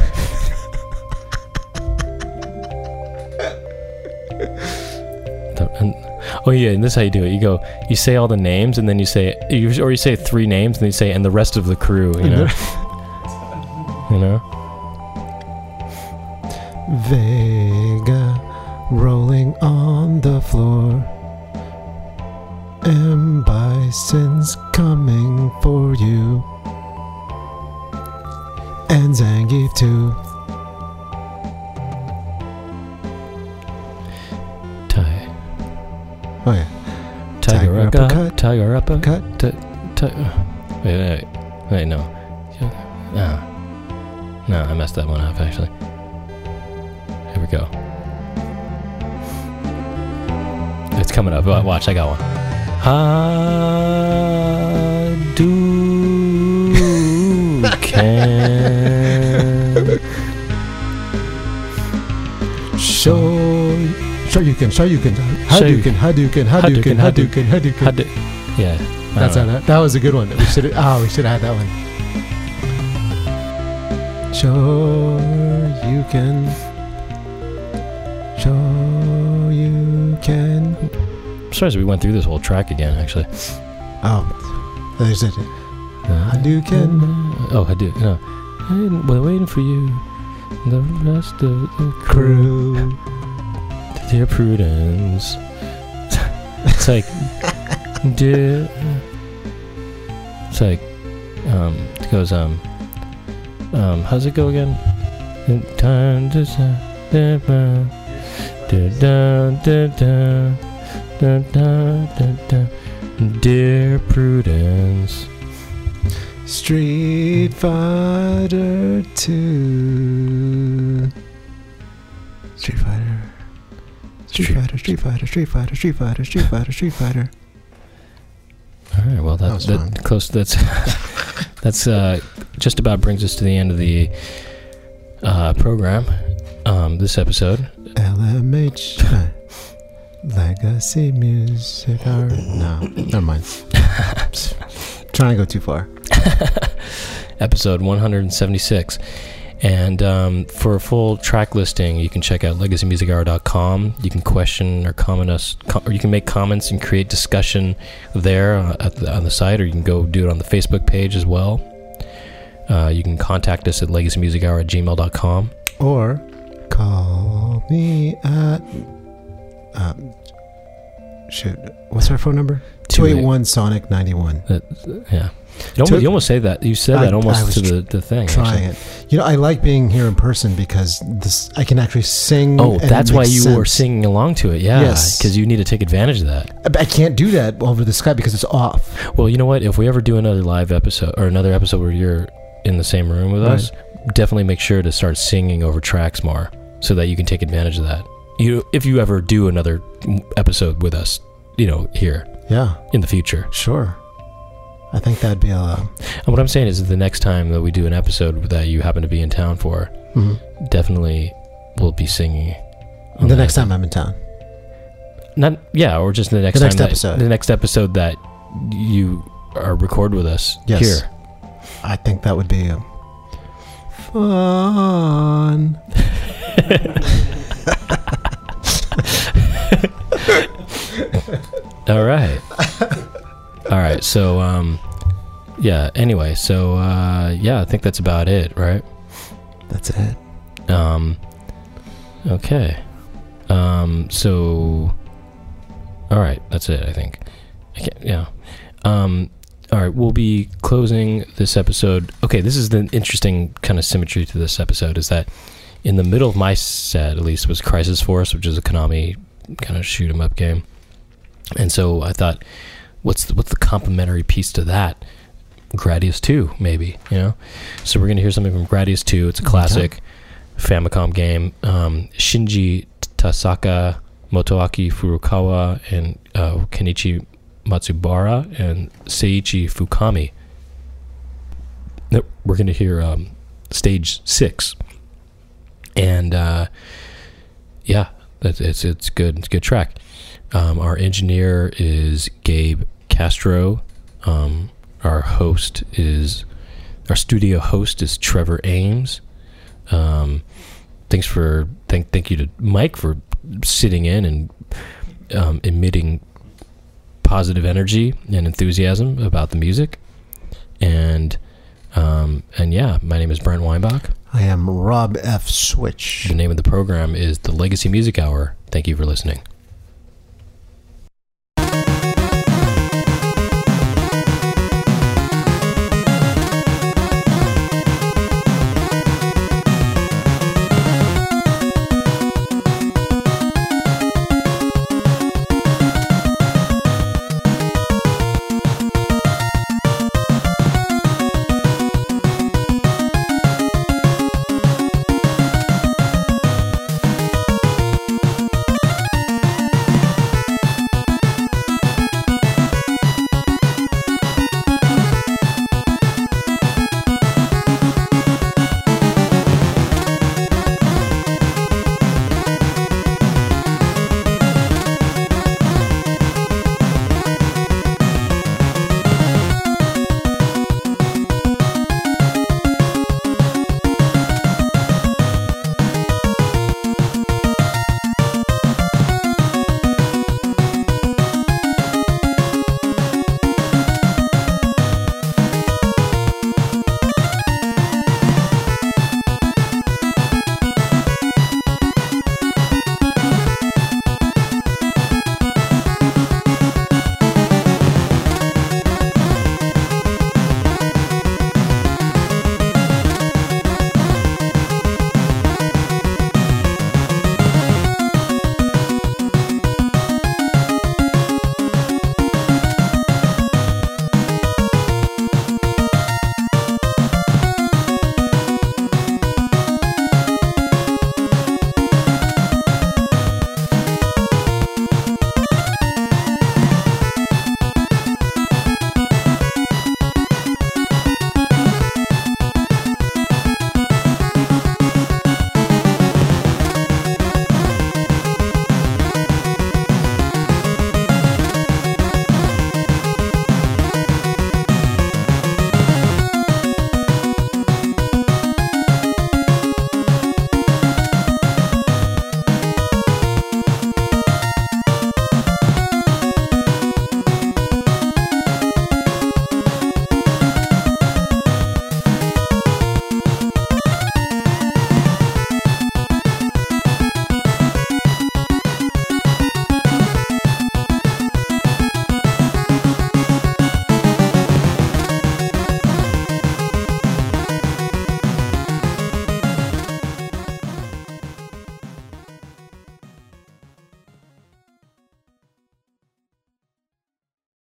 The- and- oh yeah, and this is how you do it. You go, you say all the names, and then you say, you, or you say three names, and then you say, and the rest of the crew. You know. You know. Vega rolling on the floor. M. Bison's coming for you. And Zangief too. Oh yeah. Tiger, Tiger uppercut. uppercut. Tiger uppercut. Cut. Ti- ti- wait, wait, wait, no. No. No, I messed that one up, actually. Here we go. It's coming up. Watch, I got one. Hadouken. So, Shoryuken, Shoryuken, Hadouken, Hadouken, Hadouken, Hadouken, Hadouken. Hadu- yeah. I That's don't how know. that. That was a good one. We should. Oh, we should have had that one. Shoryuken, Shoryuken. I'm surprised we went through this whole track again, actually. Oh, there's it. Hadouken. Oh, Hadouken. No. We're waiting for you. The rest of the crew. Crew. Dear Prudence. It's like, dear. It's like, um, it goes, um, um, how's it go again? Time to say, da da da da da da. Dear Prudence. Street Fighter two. Street Fighter. Street Street- Fighter, Street Fighter, Street Fighter, Street Fighter, Street Fighter, Street Fighter. All right, well, that, That was that fun. close. That's that's uh, just about brings us to the end of the uh, program. Um, this episode. L M H. Legacy Music Hour. No, never mind. Trying to go too far. Episode one seventy-six. And um, for a full track listing, you can check out legacy music hour dot com. You can question or comment us, co- or you can make comments and create discussion there uh, at the, on the site, or you can go do it on the Facebook page as well. Uh, you can contact us at legacy music hour at gmail dot com. Or call me at. Um, shoot. What's our phone number? two eight one Sonic ninety-one. That, yeah. You almost, To- you almost say that. You said I- that I almost was to the, the thing. Trying actually. it. You know, I like being here in person because this I can actually sing. Oh, and it that's why makes you sense. were singing along to it. Yeah. Yes. Because you need to take advantage of that. I I can't do that over the Skype because it's off. Well, you know what? If we ever do another live episode or another episode where you're in the same room with Right. us, definitely make sure to start singing over tracks more so that you can take advantage of that. You, if you ever do another episode with us, you know, here Yeah, in the future. sure. I think that'd be a. And what I'm saying is the next time that we do an episode that you happen to be in town for, Mhm. definitely we'll be singing. on The that. next time I'm in town. Not yeah, or just the next The next time that- episode. the next episode that you are record with us Yes. here. I think that would be a fun. All right. All right. So um yeah, anyway, so uh yeah, I think that's about it, right? That's it. Um okay. Um so all right, that's it, I think. I can't, yeah. Um all right, we'll be closing this episode. Okay, this is the interesting kind of symmetry to this episode is that in the middle of my set, at least, was Crisis Force, which is a Konami kind of shoot 'em up game. And so I thought, what's the, what's the complementary piece to that? Gradius two, maybe, you know? So we're going to hear something from Gradius two. It's a classic Famicom game. Um, Shinji Tasaka, Motoaki Furukawa, and uh, Kenichi Matsubara, and Seiichi Fukami. Nope, we're going to hear um, stage six. And uh, yeah, it's, it's, it's good. It's a good track. Um, our engineer is Gabe Castro. Um, our host is, our studio host is Trevor Ames. Um, thanks for, thank, thank you to Mike for sitting in and um, emitting positive energy and enthusiasm about the music. And, um, and yeah, my name is Brent Weinbach. I am Rob F. Switch. The name of the program is the Legacy Music Hour. Thank you for listening.